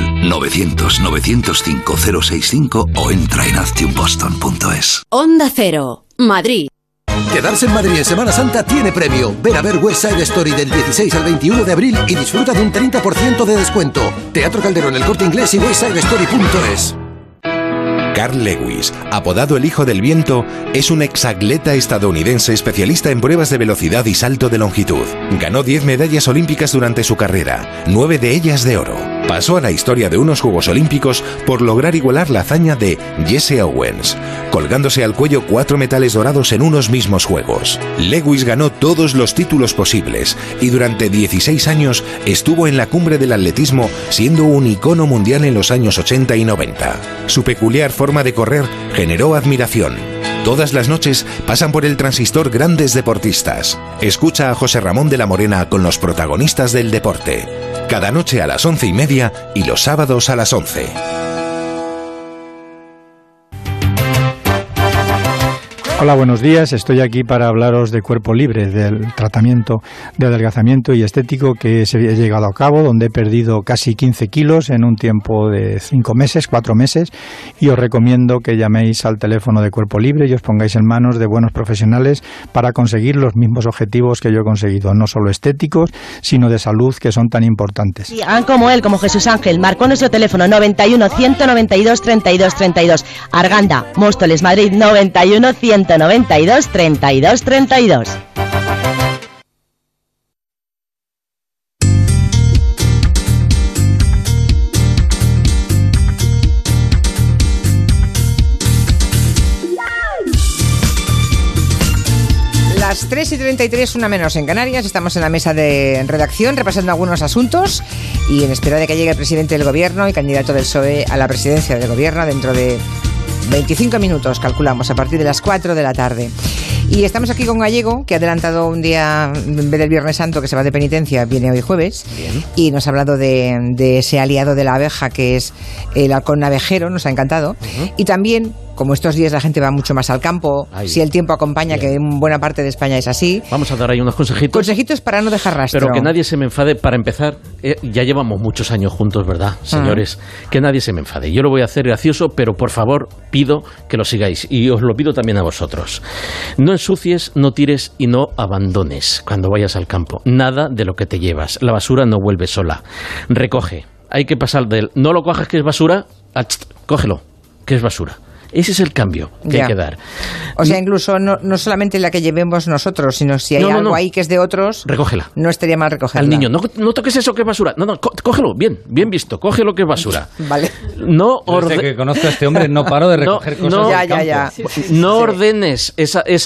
900-905-065 o entra en actionboston.es.
Onda Cero, Madrid.
Quedarse en Madrid en Semana Santa tiene premio. Ven a ver West Side Story del 16 al 21 de abril y disfruta de un 30% de descuento. Teatro Calderón, El Corte Inglés y westsidestory.es.
Carl Lewis, apodado el Hijo del Viento, es un exatleta estadounidense especialista en pruebas de velocidad y salto de longitud. Ganó 10 medallas olímpicas durante su carrera, 9 de ellas de oro. Pasó a la historia de unos Juegos Olímpicos por lograr igualar la hazaña de Jesse Owens, colgándose al cuello 4 metales dorados en unos mismos Juegos. Lewis ganó todos los títulos posibles y durante 16 años estuvo en la cumbre del atletismo, siendo un icono mundial en los años 80 y 90. Su peculiar forma de correr generó admiración. Todas las noches pasan por el transistor grandes deportistas. Escucha a José Ramón de la Morena con los protagonistas del deporte. Cada noche a las 11:30 y los sábados a las 11.
Hola, buenos días. Estoy aquí para hablaros de Cuerpo Libre, del tratamiento de adelgazamiento y estético que se he llegado a cabo, donde he perdido casi 15 kilos en un tiempo de 4 meses, y os recomiendo que llaméis al teléfono de Cuerpo Libre y os pongáis en manos de buenos profesionales para conseguir los mismos objetivos que yo he conseguido, no solo estéticos, sino de salud, que son tan importantes.
Sí, hagan como él, como Jesús Ángel. Marcó nuestro teléfono 91 192 32 32. Arganda, Móstoles, Madrid, 91 192 32 32.
Las 3:33, una menos en Canarias. Estamos en la mesa de redacción repasando algunos asuntos y en espera de que llegue el presidente del gobierno y candidato del PSOE a la presidencia del gobierno dentro de 25 minutos, calculamos, a partir de las 4 de la tarde. Y estamos aquí con Gallego, que ha adelantado un día, en vez del Viernes Santo, que se va de penitencia, viene hoy jueves. Bien. Y nos ha hablado de ese aliado de la abeja, que es el halcón abejero, nos ha encantado. Y también, como estos días la gente va mucho más al campo, si el tiempo acompaña, que en buena parte de España es así.
Vamos a dar ahí unos consejitos.
Consejitos para no dejar rastro.
Pero que nadie se me enfade. Para empezar, ya llevamos muchos años juntos, ¿verdad, señores? Que nadie se me enfade. Yo lo voy a hacer gracioso, pero por favor pido que lo sigáis. Y os lo pido también a vosotros. No ensucies, no tires y no abandones cuando vayas al campo. Nada de lo que te llevas. La basura no vuelve sola. Recoge. Hay que pasar del no lo cojas que es basura a cógelo, que es basura. Ese es el cambio que hay que dar.
O sea, incluso no solamente la que llevemos nosotros, sino si hay algo ahí que es de otros,
recógela.
No estaría mal recogerla.
Al niño, no toques eso que es basura. No, cógelo, bien visto, coge lo que es basura.
Vale.
No
Desde que conozco a este hombre no paro de recoger cosas del campo.
Ya.
No ordenes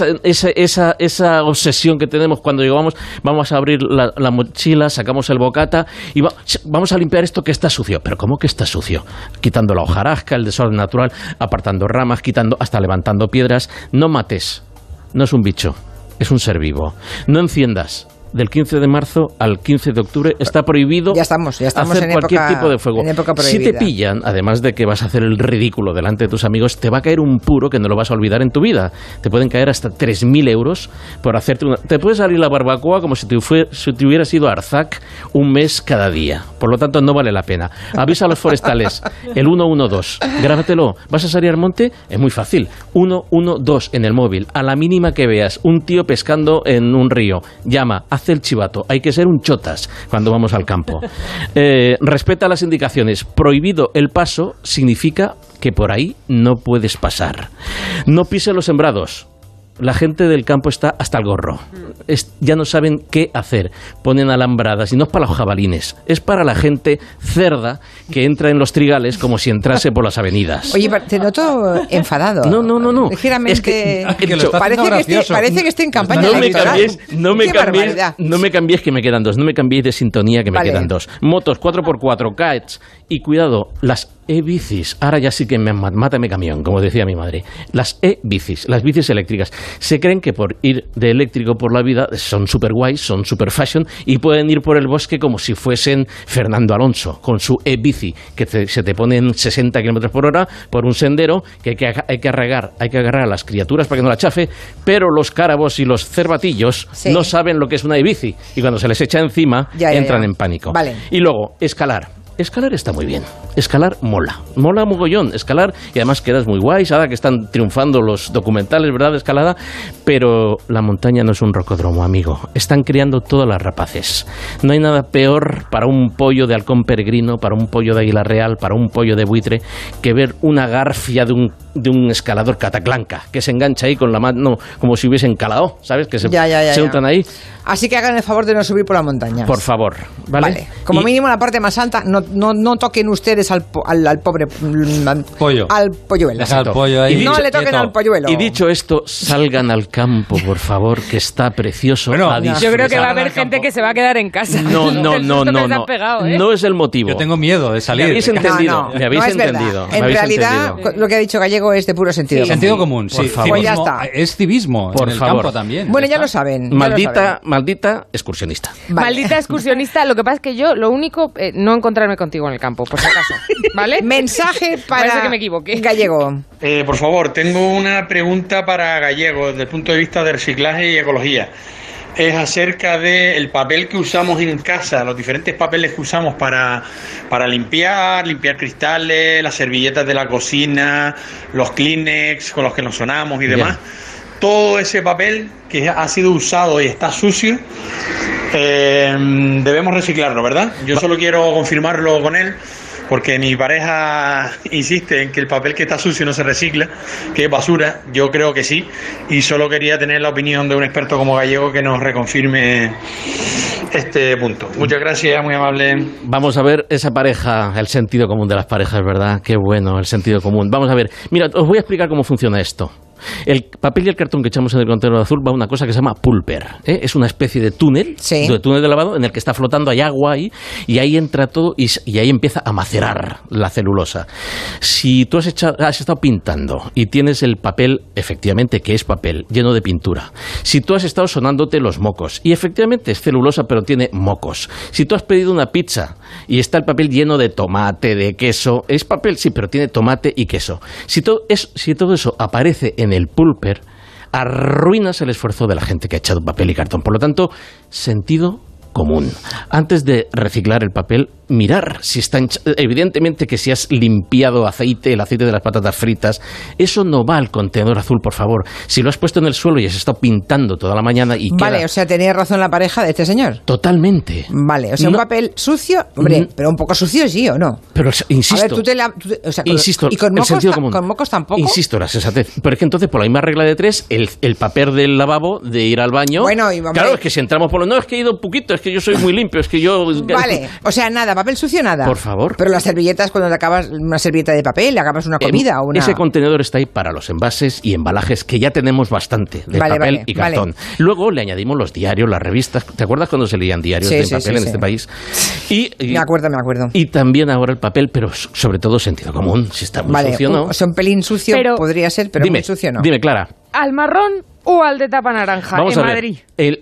esa obsesión que tenemos cuando llegamos, vamos a abrir la mochila, sacamos el bocata y vamos a limpiar esto que está sucio. ¿Pero cómo que está sucio? Quitando la hojarasca, el desorden natural, apartando ramas, quitando, hasta levantando piedras. No mates, no es un bicho, es un ser vivo. No enciendas. Del 15 de marzo al 15 de octubre está prohibido
ya estamos
hacer
en
cualquier
época,
tipo de fuego.
En época
si te pillan, además de que vas a hacer el ridículo delante de tus amigos, te va a caer un puro que no lo vas a olvidar en tu vida. Te pueden caer hasta 3.000 euros por hacerte una... Te puede salir la barbacoa como si te hubieras ido a Arzac un mes cada día. Por lo tanto, no vale la pena. Avisa a los forestales, el 112. Grábatelo. ¿Vas a salir al monte? Es muy fácil. 112 en el móvil. A la mínima que veas un tío pescando en un río, llama, haz el chivato. Hay que ser un chotas cuando vamos al campo. Respeta las indicaciones. Prohibido el paso significa que por ahí no puedes pasar. No pises los sembrados. La gente del campo está hasta el gorro. Ya no saben qué hacer. Ponen alambradas. Y no es para los jabalines. Es para la gente cerda que entra en los trigales como si entrase por las avenidas.
Oye, te noto enfadado.
No.
Ligeramente.
Es que
parece que esté en campaña electoral.
No me cambies que me quedan dos. No me cambiéis de sintonía que me quedan dos. Motos 4x4, kites. Y cuidado, las e-bicis. Ahora ya sí que mátame camión, como decía mi madre. Las e-bicis, las bicis eléctricas. Se creen que por ir de eléctrico por la vida son super guays, son super fashion y pueden ir por el bosque como si fuesen Fernando Alonso con su e-bici, que se te ponen 60 kilómetros por hora por un sendero que hay que agarrar a las criaturas para que no la chafe, pero los cárabos y los cervatillos no saben lo que es una e-bici y cuando se les echa encima entran en pánico.
Vale.
Y luego, escalar. Escalar está muy bien. Escalar mola mogollón. Escalar, y además quedas muy guay, ahora que están triunfando los documentales, ¿verdad?, de escalada, pero la montaña no es un rocódromo, amigo. Están criando todas las rapaces. No hay nada peor para un pollo de halcón peregrino, para un pollo de águila real, para un pollo de buitre, que ver una garfia de un escalador cataclanca, que se engancha ahí con la mano como si hubiesen calado, ¿sabes? Que se untan ahí.
Así que hagan el favor de no subir por la montaña.
Por favor, ¿vale?
Como mínimo la parte más alta, no toquen ustedes al pobre
pollo.
Al polluelo.
Al pollo ahí.
No le toquen al polluelo.
Y dicho esto, salgan al campo, por favor, que está precioso.
Bueno, yo creo que va a haber gente que se va a quedar en casa.
No. No es el motivo.
Yo tengo miedo de salir.
Me habéis entendido. Me habéis
entendido. En realidad, lo que ha dicho Gallego es de puro sentido común.
Sentido común, sí.
Por favor.
Pues ya está.
Es civismo
por
en el
favor.
campo también.
Bueno, ya lo saben.
Maldita excursionista.
Vale. Maldita excursionista. Lo que pasa es que yo, lo único, no encontrarme contigo en el campo, por si acaso. ¿Vale?
Mensaje para
Parece que me equivoqué.
Gallego.
Por favor, tengo una pregunta para Gallego desde el punto de vista de reciclaje y ecología. Es acerca del papel que usamos en casa, los diferentes papeles que usamos para limpiar cristales, las servilletas de la cocina, los Kleenex con los que nos sonamos y demás. Todo ese papel que ha sido usado y está sucio, debemos reciclarlo, ¿verdad? Yo solo quiero confirmarlo con él, porque mi pareja insiste en que el papel que está sucio no se recicla, que es basura. Yo creo que sí, y solo quería tener la opinión de un experto como Gallego que nos reconfirme este punto. Muchas gracias, muy amable.
Vamos a ver esa pareja, el sentido común de las parejas, ¿verdad? Qué bueno, el sentido común. Vamos a ver, mira, os voy a explicar cómo funciona esto. El papel y el cartón que echamos en el contenedor azul va a una cosa que se llama pulper, ¿eh? Es una especie de túnel, de túnel de lavado en el que está flotando, hay agua ahí, y ahí entra todo y ahí empieza a macerar la celulosa. Si tú has estado pintando y tienes el papel, efectivamente que es papel, lleno de pintura, si tú has estado sonándote los mocos, y efectivamente es celulosa pero tiene mocos, si tú has pedido una pizza y está el papel lleno de tomate, de queso, es papel, sí, pero tiene tomate y queso. Si todo eso aparece en el pulper, arruinas el esfuerzo de la gente que ha echado papel y cartón. Por lo tanto, sentido común. Antes de reciclar el papel, mirar si está evidentemente que si has limpiado el aceite de las patatas fritas, eso no va al contenedor azul, por favor. Si lo has puesto en el suelo y has estado pintando toda la mañana y
Vale, o sea, tenía razón la pareja de este señor.
Totalmente.
Vale, o sea, un papel sucio, hombre, pero un poco sucio sí o no.
Pero insisto.
A ver,
insisto,
¿y con
el
mocos,
sentido común.
con mocos tampoco?
Insisto, la sensatez. Pero es que entonces, por la misma regla de 3, el papel del lavabo, de ir al baño.
Bueno, y
claro, es que si entramos por lo. No, es que he ido un poquito, es que yo soy muy limpio, es que yo.
Vale, o sea, nada, papel sucio nada.
Por favor.
Pero las servilletas, cuando te acabas una servilleta de papel, le acabas una comida o una...
Ese contenedor está ahí para los envases y embalajes, que ya tenemos bastante de papel y cartón. Luego le añadimos los diarios, las revistas. ¿Te acuerdas cuando se leían diarios de papel en este país?
Me acuerdo.
Y también ahora el papel, pero sobre todo sentido común. Si está muy sucio, ¿no?
O sea, un pelín sucio podría ser, pero muy sucio no.
Dime, Clara.
¿Al marrón o al de tapa naranja?
Vamos
en
a ver.
Madrid.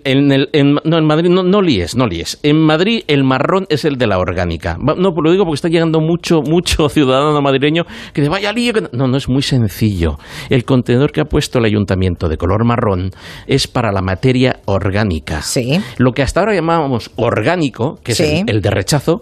En Madrid no líes. En Madrid el marrón es el de la orgánica. No, lo digo porque está llegando mucho ciudadano madrileño que dice, vaya lío. No es muy sencillo. El contenedor que ha puesto el ayuntamiento de color marrón es para la materia orgánica.
Sí.
Lo que hasta ahora llamábamos orgánico, que es el de rechazo,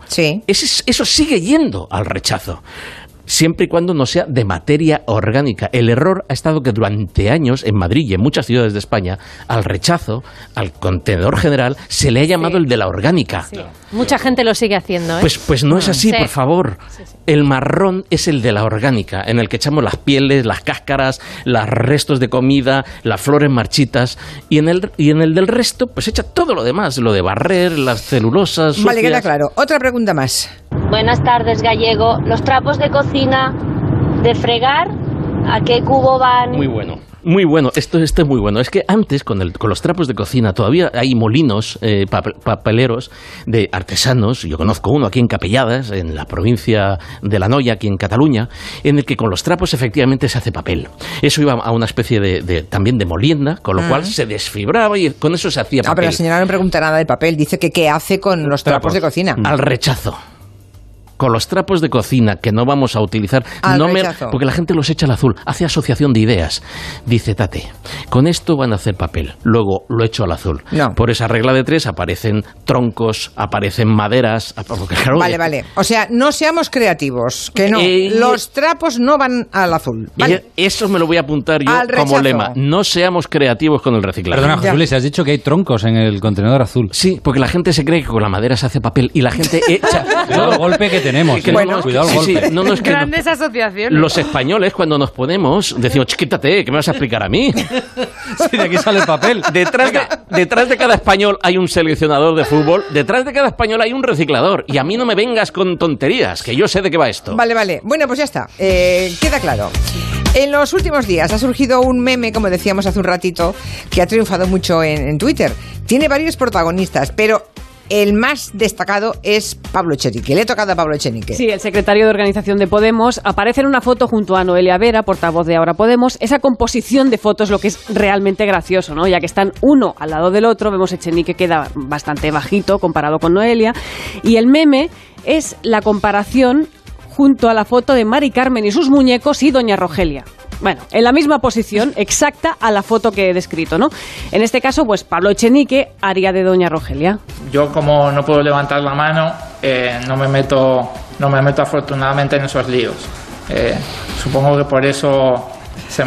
eso sigue yendo al rechazo. Siempre y cuando no sea de materia orgánica. El error ha estado que durante años en Madrid y en muchas ciudades de España al rechazo, al contenedor general, se le ha llamado el de la orgánica.
Sí. Mucha gente lo sigue haciendo, ¿eh?
Pues no es así, por favor. El marrón es el de la orgánica, en el que echamos las pieles, las cáscaras, los restos de comida, las flores marchitas, y en el del resto, pues echa todo lo demás, lo de barrer, las celulosas sucias.
Vale, queda claro. Otra pregunta más.
Buenas tardes, Gallego. Los trapos de cocina de fregar, ¿a qué cubo van?
Muy bueno. Muy bueno, esto es muy bueno. Es que antes, con los trapos de cocina, todavía hay molinos papeleros de artesanos. Yo conozco uno aquí en Capelladas, en la provincia de La Noya, aquí en Cataluña, en el que con los trapos efectivamente se hace papel. Eso iba a una especie también de molienda, con lo cual se desfibraba y con eso se hacía papel.
Pero la señora no pregunta nada del papel, dice que qué hace con los trapos de cocina.
Al rechazo. Con los trapos de cocina que no vamos a utilizar, porque la gente los echa al azul, hace asociación de ideas. Dice, Tate, con esto van a hacer papel, luego lo echo al azul.
No.
Por esa regla de 3 aparecen troncos, aparecen maderas.
Vale. O sea, no seamos creativos, que no. Los trapos no van al azul. ¿Vale?
Eso me lo voy a apuntar yo como lema. No seamos creativos con el reciclaje.
Perdona, José Luis, has dicho que hay troncos en el contenedor azul.
Sí, porque la gente se cree que con la madera se hace papel y la gente echa
todo el golpe que tenemos. Cuidado el golpe.
Grandes asociaciones.
Los españoles, cuando nos ponemos, decimos, quítate, ¿qué me vas a explicar a mí?
Sí, de aquí sale el papel.
Detrás de cada español hay un seleccionador de fútbol, detrás de cada español hay un reciclador. Y a mí no me vengas con tonterías, que yo sé de qué va esto.
Vale. Bueno, pues ya está. Queda claro. En los últimos días ha surgido un meme, como decíamos hace un ratito, que ha triunfado mucho en Twitter. Tiene varios protagonistas, pero el más destacado es Pablo Echenique. Le he tocado a Pablo Echenique.
Sí, el secretario de organización de Podemos aparece en una foto junto a Noelia Vera, portavoz de Ahora Podemos. Esa composición de fotos es lo que es realmente gracioso, ¿no? Ya que están uno al lado del otro, vemos Echenique queda bastante bajito comparado con Noelia. Y el meme es la comparación junto a la foto de Mari Carmen y sus muñecos y doña Rogelia. Bueno, en la misma posición exacta a la foto que he descrito, ¿no? En este caso, pues Pablo Echenique haría de doña Rogelia.
Yo, como no puedo levantar la mano, no me meto afortunadamente en esos líos. Supongo que por eso se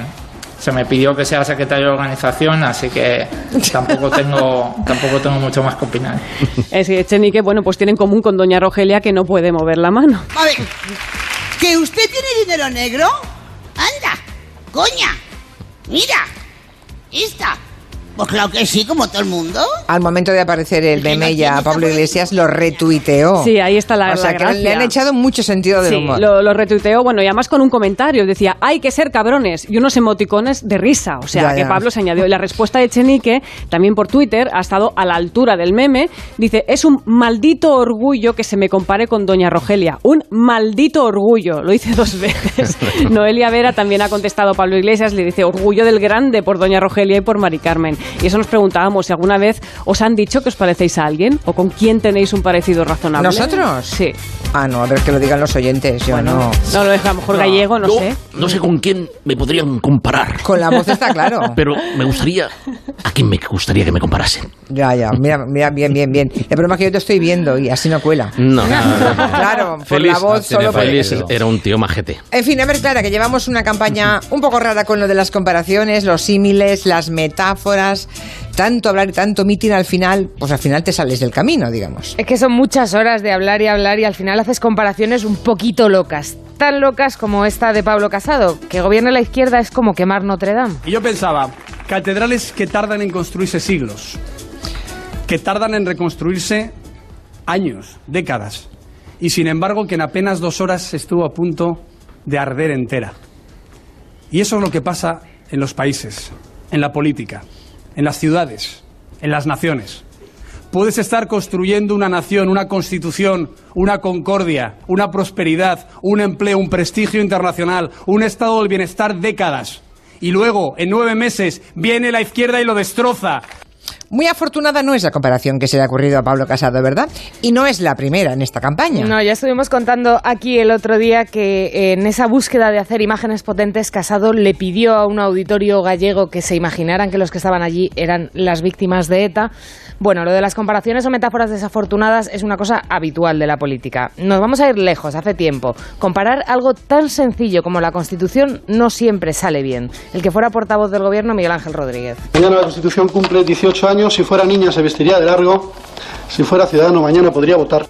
me pidió que sea secretario de organización, así que tampoco tengo mucho más que opinar.
Es que Echenique, bueno, pues tiene en común con doña Rogelia que no puede mover la mano.
A ver, ¿que usted tiene dinero negro? ¡Anda! ¡Coña! ¡Mira! ¡Esta! Pues claro que sí, como todo el mundo.
Al momento de aparecer el meme, ya Pablo Iglesias lo retuiteó.
Sí, ahí está la
O sea,
la
que
gracia.
le han echado mucho sentido del humor.
Sí, lo retuiteó, bueno, y además con un comentario. Decía, hay que ser cabrones, y unos emoticones de risa. O sea, que Pablo se añadió. Y la respuesta de Echenique, también por Twitter, ha estado a la altura del meme. Dice, es un maldito orgullo que se me compare con doña Rogelia. Un maldito orgullo. Lo dice 2 veces. Noelia Vera también ha contestado a Pablo Iglesias, le dice, orgullo del grande por doña Rogelia y por Mari Carmen. Y eso nos preguntábamos, si alguna vez os han dicho que os parecéis a alguien o con quién tenéis un parecido razonable.
¿Nosotros?
Sí.
Ah, no, a ver que lo digan los oyentes. Yo
Bueno,
no.
No, lo es a lo mejor gallego, no sé.
No sé con quién me podrían comparar.
Con la voz está claro.
Pero me gustaría... ¿A quién me gustaría que me comparasen?
Ya. Mira, bien. El problema es que yo te estoy viendo y así no cuela.
No.
Claro, por la voz solo por
Félix era un tío majete.
En fin, a ver, Clara, que llevamos una campaña un poco rara con lo de las comparaciones, los símiles, las metáforas. Tanto hablar y tanto mitin al final, pues al final te sales del camino, digamos.
Es que son muchas horas de hablar y al final haces comparaciones un poquito locas. Tan locas como esta de Pablo Casado, que gobierne la izquierda es como quemar Notre Dame.
Y yo pensaba, catedrales que tardan en construirse siglos, que tardan en reconstruirse años, décadas, y sin embargo que en apenas 2 horas estuvo a punto de arder entera. Y eso es lo que pasa en los países, en la política, en las ciudades, en las naciones. Puedes estar construyendo una nación, una constitución, una concordia, una prosperidad, un empleo, un prestigio internacional, un estado del bienestar décadas. Y luego, en 9 meses, viene la izquierda y lo destroza.
Muy afortunada no es la comparación que se le ha ocurrido a Pablo Casado, ¿verdad? Y no es la primera en esta campaña.
No, ya estuvimos contando aquí el otro día que en esa búsqueda de hacer imágenes potentes, Casado le pidió a un auditorio gallego que se imaginaran que los que estaban allí eran las víctimas de ETA. Bueno, lo de las comparaciones o metáforas desafortunadas es una cosa habitual de la política. Nos vamos a ir lejos, hace tiempo. Comparar algo tan sencillo como la Constitución no siempre sale bien. El que fuera portavoz del gobierno, Miguel Ángel Rodríguez.
Mañana la Constitución cumple 18 años. Si fuera niña se vestiría de largo. Si fuera ciudadano mañana podría votar.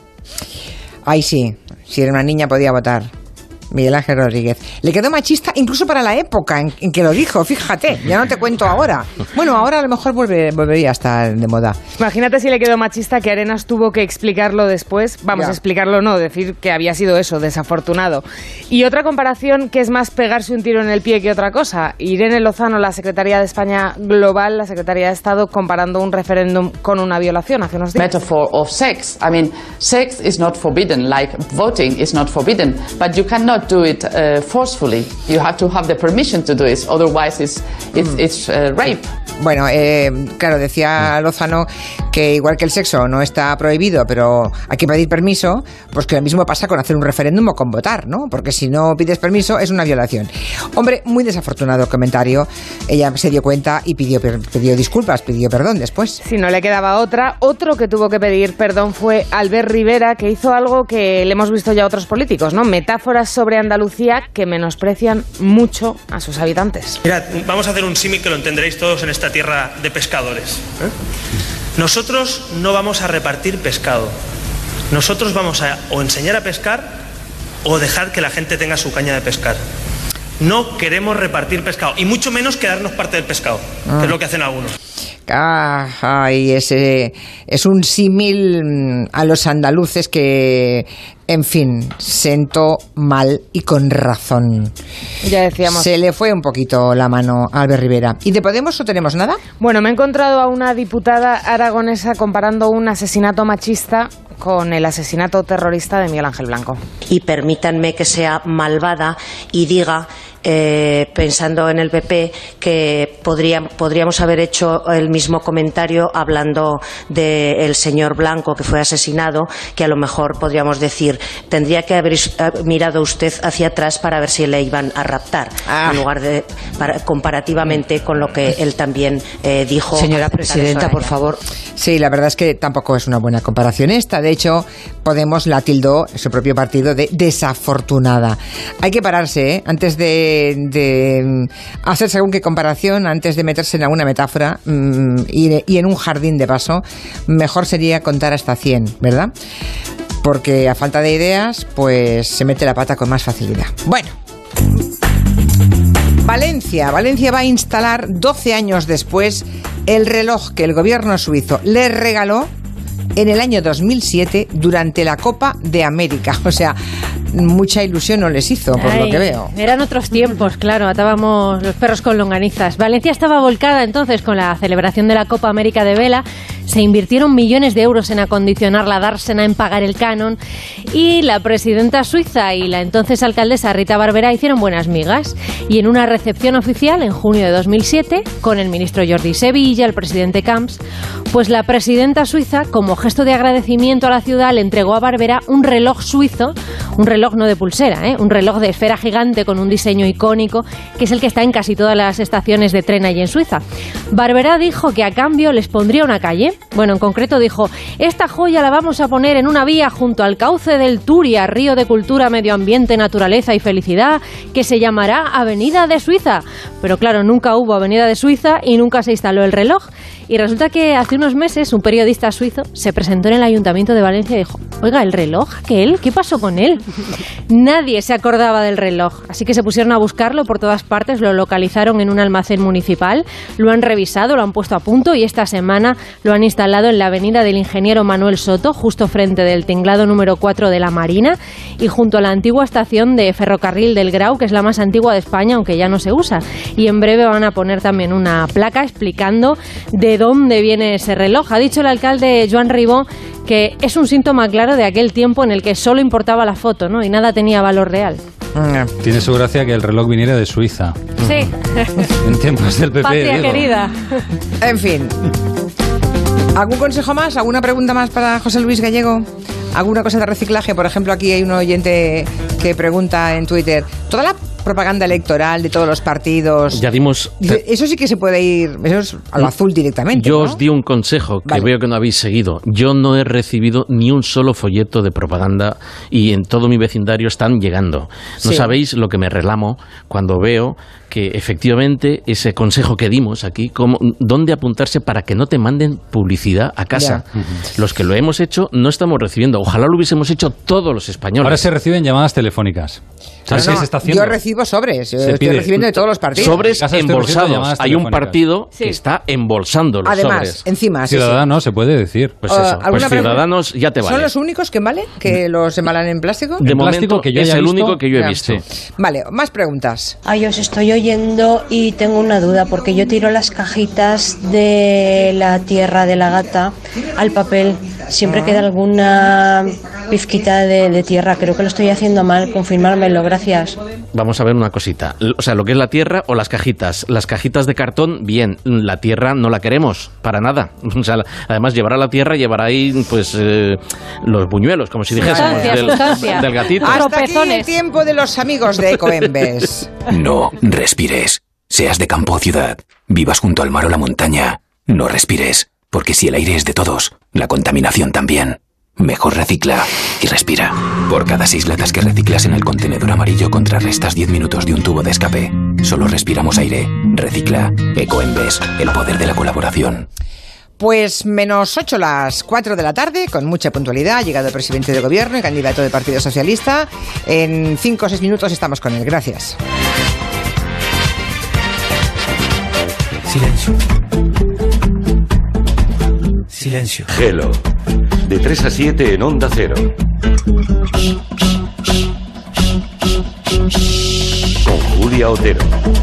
Ay, sí. Si era una niña podía votar. Miguel Ángel Rodríguez. Le quedó machista incluso para la época en que lo dijo, fíjate, ya no te cuento ahora. Bueno, ahora a lo mejor volvería a estar de moda.
Imagínate si le quedó machista que Arenas tuvo que explicarlo después. Vamos, explicarlo no, decir que había sido eso, desafortunado. Y otra comparación que es más pegarse un tiro en el pie que otra cosa. Irene Lozano, la secretaria de España Global, la secretaria de Estado, comparando un referéndum con una violación hace unos días.
Metaphor of sex. I mean, sex is not forbidden, like voting is not forbidden, but you cannot do it forcefully. You have to have the permission to do it, otherwise it's rape.
Bueno, claro, decía Lozano que igual que el sexo no está prohibido, pero hay que pedir permiso, pues que lo mismo pasa con hacer un referéndum o con votar, ¿no? Porque si no pides permiso es una violación. Hombre, muy desafortunado el comentario. Ella se dio cuenta y pidió disculpas, pidió perdón después.
Si no le quedaba otra, otro que tuvo que pedir perdón fue Albert Rivera, que hizo algo que le hemos visto ya a otros políticos, ¿no? Metáforas sobre Andalucía que menosprecian mucho a sus habitantes.
Mirad, vamos a hacer un símil que lo entenderéis todos en esta tierra de pescadores. Nosotros no vamos a repartir pescado. Nosotros vamos a o enseñar a pescar o dejar que la gente tenga su caña de pescar. No queremos repartir pescado y mucho menos quedarnos parte del pescado, que es lo que hacen algunos.
Y ese es un símil a los andaluces que, en fin, sentó mal y con razón.
Ya decíamos.
Se le fue un poquito la mano a Albert Rivera. ¿Y de Podemos no tenemos nada?
Bueno, me he encontrado a una diputada aragonesa comparando un asesinato machista con el asesinato terrorista de Miguel Ángel Blanco.
Y permítanme que sea malvada y diga, pensando en el PP, que podríamos haber hecho el mismo comentario hablando del señor Blanco que fue asesinado, que a lo mejor podríamos decir, tendría que haber mirado usted hacia atrás para ver si le iban a raptar, en lugar de comparativamente con lo que él también dijo.
Señora presidenta, por favor. Sí, la verdad es que tampoco es una buena comparación esta. De hecho, Podemos la tildó, su propio partido, de desafortunada. Hay que pararse, antes de hacer según qué comparación, antes de meterse en alguna metáfora y en un jardín de paso, mejor sería contar hasta 100, ¿verdad? Porque a falta de ideas, pues se mete la pata con más facilidad. Bueno. Valencia va a instalar 12 años después el reloj que el gobierno suizo le regaló en el año 2007 durante la Copa de América. O sea, mucha ilusión no les hizo, por lo que veo.
Eran otros tiempos, claro, atábamos los perros con longanizas. Valencia estaba volcada entonces con la celebración de la Copa América de vela. Se invirtieron millones de euros en acondicionar la dársena, en pagar el canon, y la presidenta suiza y la entonces alcaldesa Rita Barberá hicieron buenas migas. Y en una recepción oficial en junio de 2007, con el ministro Jordi Sevilla, el presidente Camps, pues la presidenta suiza, como gesto de agradecimiento a la ciudad, le entregó a Barberá un reloj suizo, un reloj no de pulsera, un reloj de esfera gigante con un diseño icónico, que es el que está en casi todas las estaciones de tren allí en Suiza. Barberá dijo que a cambio les pondría una calle. Bueno, en concreto dijo, esta joya la vamos a poner en una vía junto al cauce del Turia, río de cultura, medio ambiente, naturaleza y felicidad, que se llamará Avenida de Suiza. Pero claro, nunca hubo Avenida de Suiza y nunca se instaló el reloj. Y resulta que hace unos meses un periodista suizo se presentó en el Ayuntamiento de Valencia y dijo, oiga, ¿el reloj? ¿Qué pasó con él? Nadie se acordaba del reloj, así que se pusieron a buscarlo por todas partes, lo localizaron en un almacén municipal, lo han revisado, lo han puesto a punto y esta semana lo han instalado en la avenida del Ingeniero Manuel Soto, justo frente del tinglado número 4 de la Marina y junto a la antigua estación de ferrocarril del Grau, que es la más antigua de España, aunque ya no se usa. Y en breve van a poner también una placa explicando de dónde viene ese reloj. Ha dicho el alcalde Joan Ribó que es un síntoma claro de aquel tiempo en el que solo importaba la foto, ¿no? Y nada tenía valor real.
Tiene su gracia que el reloj viniera de Suiza.
Sí.
En tiempos del PP.
Patria querida.
En fin. ¿Algún consejo más? ¿Alguna pregunta más para José Luis Gallego? ¿Alguna cosa de reciclaje? Por ejemplo, aquí hay un oyente que pregunta en Twitter, ¿toda la propaganda electoral de todos los partidos?
Ya dimos...
Eso sí que se puede ir, eso es a lo azul directamente,
Yo
¿no?
os di un consejo que veo que no habéis seguido. Yo no he recibido ni un solo folleto de propaganda y en todo mi vecindario están llegando. No sabéis lo que me relamo cuando veo que efectivamente ese consejo que dimos aquí, dónde apuntarse para que no te manden publicidad a casa. Los que lo hemos hecho no estamos recibiendo. Ojalá lo hubiésemos hecho todos los españoles.
Ahora se reciben llamadas telefónicas. ¿Sabes qué se está haciendo?
Yo recibo sobres, estoy recibiendo de todos los partidos.
Sobres embolsados. Hay un partido que está embolsando los sobres.
Además, encima.
Ciudadanos, se puede decir.
Pues eso, pues Ciudadanos ya te vale.
¿Son los únicos que valen? ¿Que los embalan en plástico?
De momento que yo es el único que yo he visto.
Vale, más preguntas.
Ay, os estoy oyendo y tengo una duda, porque yo tiro las cajitas de la tierra de la gata al papel. Siempre queda alguna pizquita de tierra. Creo que lo estoy haciendo mal. Confirmármelo, gracias.
Vamos a ver una cosita. O sea, lo que es la tierra o las cajitas. Las cajitas de cartón, bien. La tierra no la queremos, para nada. O sea, además llevará la tierra, llevará ahí pues los buñuelos, como si dijésemos, del gatito.
Hasta aquí el tiempo de los amigos de Ecoembes.
No respires. Seas de campo o ciudad, vivas junto al mar o la montaña. No respires, porque si el aire es de todos, la contaminación también. Mejor recicla y respira. Por cada 6 latas que reciclas en el contenedor amarillo contrarrestas 10 minutos de un tubo de escape. Solo respiramos aire. Recicla. Ecoembes, el poder de la colaboración.
Pues menos 8 las 4 de la tarde, con mucha puntualidad, ha llegado el presidente del gobierno y candidato del Partido Socialista. En 5 o 6 minutos estamos con él. Gracias.
Silencio. Silencio.
Hello. De 3 a 7 en Onda Cero. Con Julia Otero.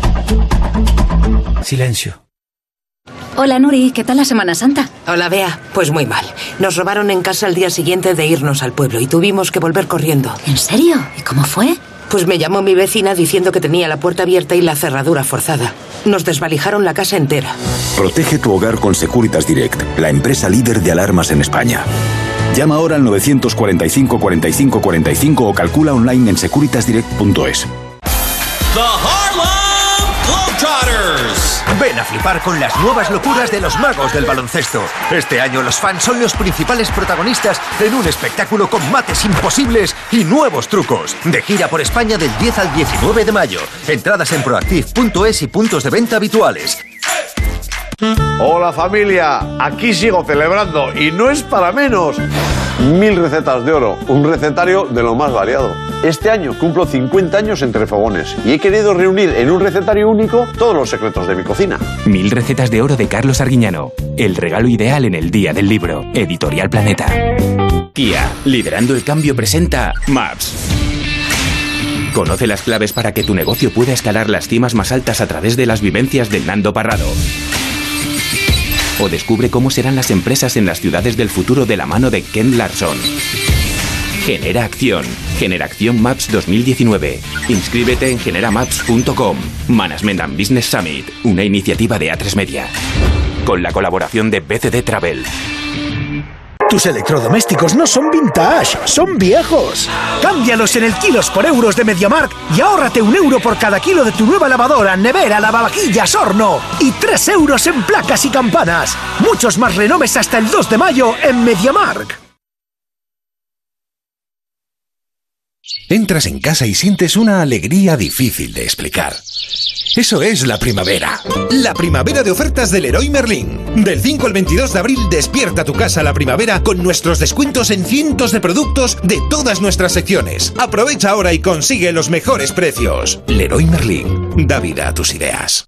Silencio.
Hola Nuri, ¿qué tal la Semana Santa?
Hola Bea, pues muy mal. Nos robaron en casa el día siguiente de irnos al pueblo y tuvimos que volver corriendo.
¿En serio? ¿Y cómo fue?
Pues me llamó mi vecina diciendo que tenía la puerta abierta y la cerradura forzada. Nos desvalijaron la casa entera.
Protege tu hogar con Securitas Direct, la empresa líder de alarmas en España. Llama ahora al 945 45 45 o calcula online en securitasdirect.es.
The Harlem Globetrotters. Ven a flipar con las nuevas locuras de los magos del baloncesto. Este año los fans son los principales protagonistas en un espectáculo con mates imposibles y nuevos trucos. De gira por España del 10 al 19 de mayo. Entradas en proactiv.es y puntos de venta habituales.
Hola familia, aquí sigo celebrando y no es para menos. 1000 recetas de oro, un recetario de lo más variado. Este año cumplo 50 años entre fogones y he querido reunir en un recetario único todos los secretos de mi cocina.
1000 recetas de oro de Carlos Arguiñano. El regalo ideal en el Día del Libro. Editorial Planeta. Kia, liderando el cambio, presenta Maps. Conoce las claves para que tu negocio pueda escalar las cimas más altas a través de las vivencias de Nando Parrado. O descubre cómo serán las empresas en las ciudades del futuro de la mano de Ken Larson. Genera Acción. Generación Maps 2019. Inscríbete en generamaps.com. Management and Business Summit, una iniciativa de A3 Media. Con la colaboración de BCD Travel.
Tus electrodomésticos no son vintage, son viejos. Cámbialos en el kilos por euros de MediaMarkt y ahórrate €1 por cada kilo de tu nueva lavadora, nevera, lavavajillas, horno. Y €3 en placas y campanas. Muchos más renoves hasta el 2 de mayo en MediaMarkt.
Entras en casa y sientes una alegría difícil de explicar. Eso es la primavera. La primavera de ofertas del Leroy Merlin. Del 5 al 22 de abril despierta tu casa a la primavera con nuestros descuentos en cientos de productos de todas nuestras secciones. Aprovecha ahora y consigue los mejores precios. Leroy Merlin. Da vida a tus ideas.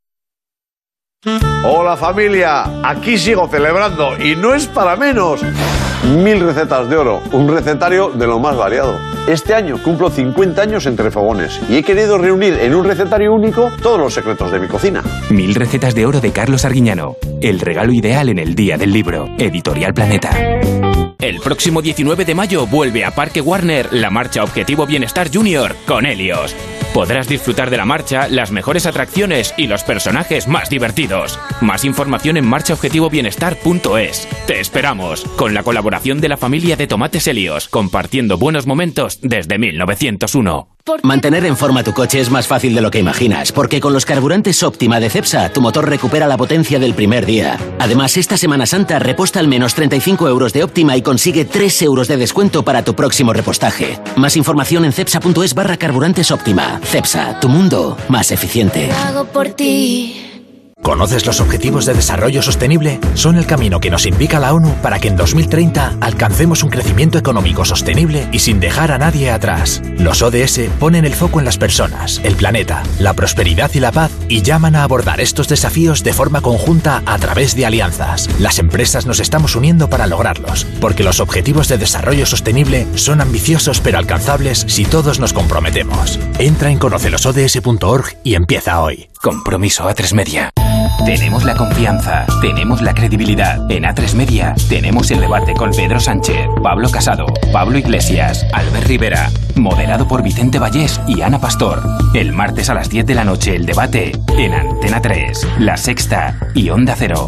Hola familia, aquí sigo celebrando y no es para menos. 1000 recetas de oro, un recetario de lo más variado. Este año cumplo 50 años entre fogones y he querido reunir en un recetario único todos los secretos de mi cocina.
1000 recetas de oro de Carlos Arguiñano. El regalo ideal en el Día del Libro. Editorial Planeta. El próximo 19 de mayo vuelve a Parque Warner la marcha Objetivo Bienestar Junior con Helios. Podrás disfrutar de la marcha, las mejores atracciones y los personajes más divertidos. Más información en marchaobjetivobienestar.es. Te esperamos, con la colaboración de la familia de Tomates Helios, compartiendo buenos momentos desde 1901.
Mantener en forma tu coche es más fácil de lo que imaginas, porque con los carburantes Optima de Cepsa, tu motor recupera la potencia del primer día. Además, esta Semana Santa reposta al menos 35 euros de Optima y consigue 3 euros de descuento para tu próximo repostaje. Más información en cepsa.es/carburantes Optima. Cepsa, tu mundo más eficiente.
Lo hago por ti.
¿Conoces los Objetivos de Desarrollo Sostenible? Son el camino que nos indica la ONU para que en 2030 alcancemos un crecimiento económico sostenible y sin dejar a nadie atrás. Los ODS ponen el foco en las personas, el planeta, la prosperidad y la paz y llaman a abordar estos desafíos de forma conjunta a través de alianzas. Las empresas nos estamos uniendo para lograrlos, porque los Objetivos de Desarrollo Sostenible son ambiciosos pero alcanzables si todos nos comprometemos. Entra en conocelosods.org y empieza hoy.
Compromiso A3 Media. Tenemos la confianza, tenemos la credibilidad. En A3 Media tenemos el debate con Pedro Sánchez, Pablo Casado, Pablo Iglesias, Albert Rivera, moderado por Vicente Vallés y Ana Pastor. El martes a las 10 de la noche el debate en Antena 3, La Sexta y Onda Cero.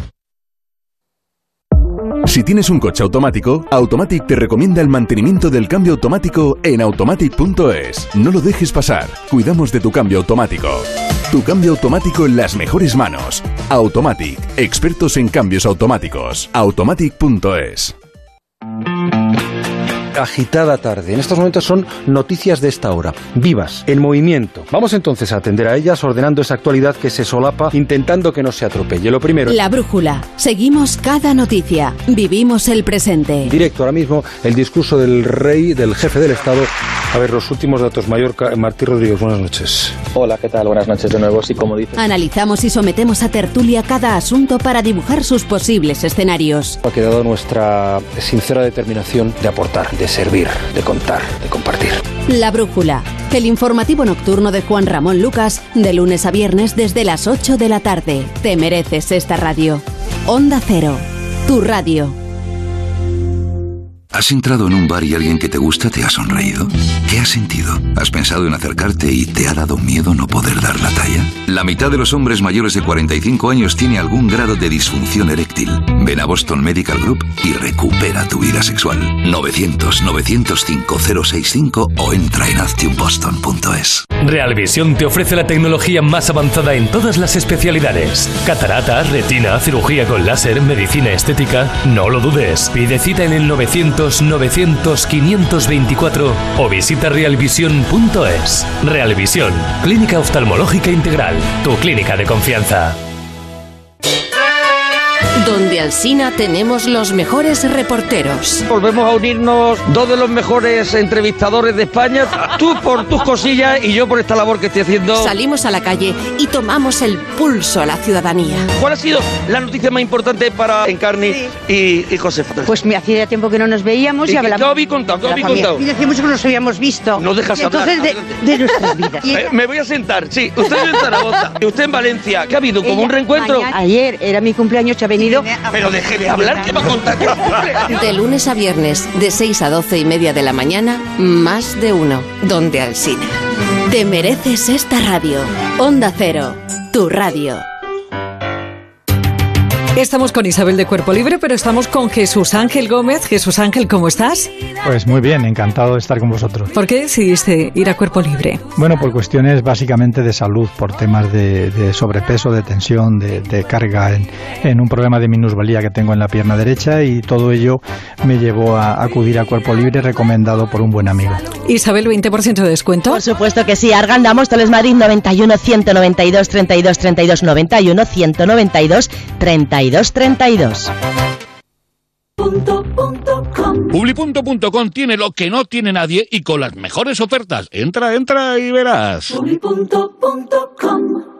Si tienes un coche automático, Automatic te recomienda el mantenimiento del cambio automático en automatic.es. No lo dejes pasar. Cuidamos de tu cambio automático. Tu cambio automático en las mejores manos. Automatic, expertos en cambios automáticos. Automatic.es.
Agitada tarde. En estos momentos son noticias de esta hora, vivas, en movimiento. Vamos entonces a atender a ellas ordenando esa actualidad que se solapa, intentando que no se atropelle. Lo primero...
La brújula. Seguimos cada noticia. Vivimos el presente.
Directo ahora mismo el discurso del rey, del jefe del Estado, A ver, los últimos datos. Mallorca, Martí Rodríguez, buenas noches.
Hola, ¿qué tal? Buenas noches de nuevo. Sí, como dices.
Analizamos y sometemos a tertulia cada asunto para dibujar sus posibles escenarios.
Ha quedado nuestra sincera determinación de aportar, de servir, de contar, de compartir.
La Brújula, el informativo nocturno de Juan Ramón Lucas, de lunes a viernes desde las 8 de la tarde. Te mereces esta radio. Onda Cero, tu radio.
¿Has entrado en un bar y alguien que te gusta te ha sonreído? ¿Qué has sentido? ¿Has pensado en acercarte y te ha dado miedo no poder dar la talla? La mitad de los hombres mayores de 45 años tiene algún grado de disfunción eréctil. Ven a Boston Medical Group y recupera tu vida sexual. 900-905-065 o entra en actionboston.es.
Realvisión te ofrece la tecnología más avanzada en todas las especialidades. Catarata, retina, cirugía con láser, medicina estética. No lo dudes. Pide cita en el 900-524 o visita realvision.es. Realvisión, clínica oftalmológica integral, tu clínica de confianza.
Donde Alsina tenemos los mejores reporteros.
Volvemos a unirnos dos de los mejores entrevistadores de España. Tú por tus cosillas y yo por esta labor que estoy haciendo.
Salimos a la calle y tomamos el pulso a la ciudadanía.
¿Cuál ha sido la noticia más importante para Encarni y Josefa?
Pues me hacía tiempo que no nos veíamos y hablamos.
¿Qué habéis contado?
Y decíamos que nos habíamos visto.
No dejas hablar.
Entonces, de nuestras vidas.
Me voy a sentar, sí. Usted en Zaragoza y usted en Valencia. ¿Qué ha habido? ¿Como un reencuentro?
Ayer era mi cumpleaños, se ha venido.
Pero deje de hablar, que va a contar.
De lunes a viernes, de 6 a 12:30 de la mañana, Más de Uno, donde Alsina.
Te mereces esta radio. Onda Cero, tu radio.
Estamos con Isabel de Cuerpo Libre, pero estamos con Jesús Ángel Gómez. Jesús Ángel, ¿cómo estás?
Pues muy bien, encantado de estar con vosotros.
¿Por qué decidiste ir a Cuerpo Libre?
Bueno, por cuestiones básicamente de salud, por temas de sobrepeso, de tensión, de carga en un problema de minusvalía que tengo en la pierna derecha, y todo ello me llevó a acudir a Cuerpo Libre, recomendado por un buen amigo.
Isabel, 20% de descuento.
Por supuesto que sí. Arganda Móstoles Madrid 91 192 32 32 91 192 32 32.
Publi.com tiene lo que no tiene nadie y con las mejores ofertas. Entra y verás.
Publi.com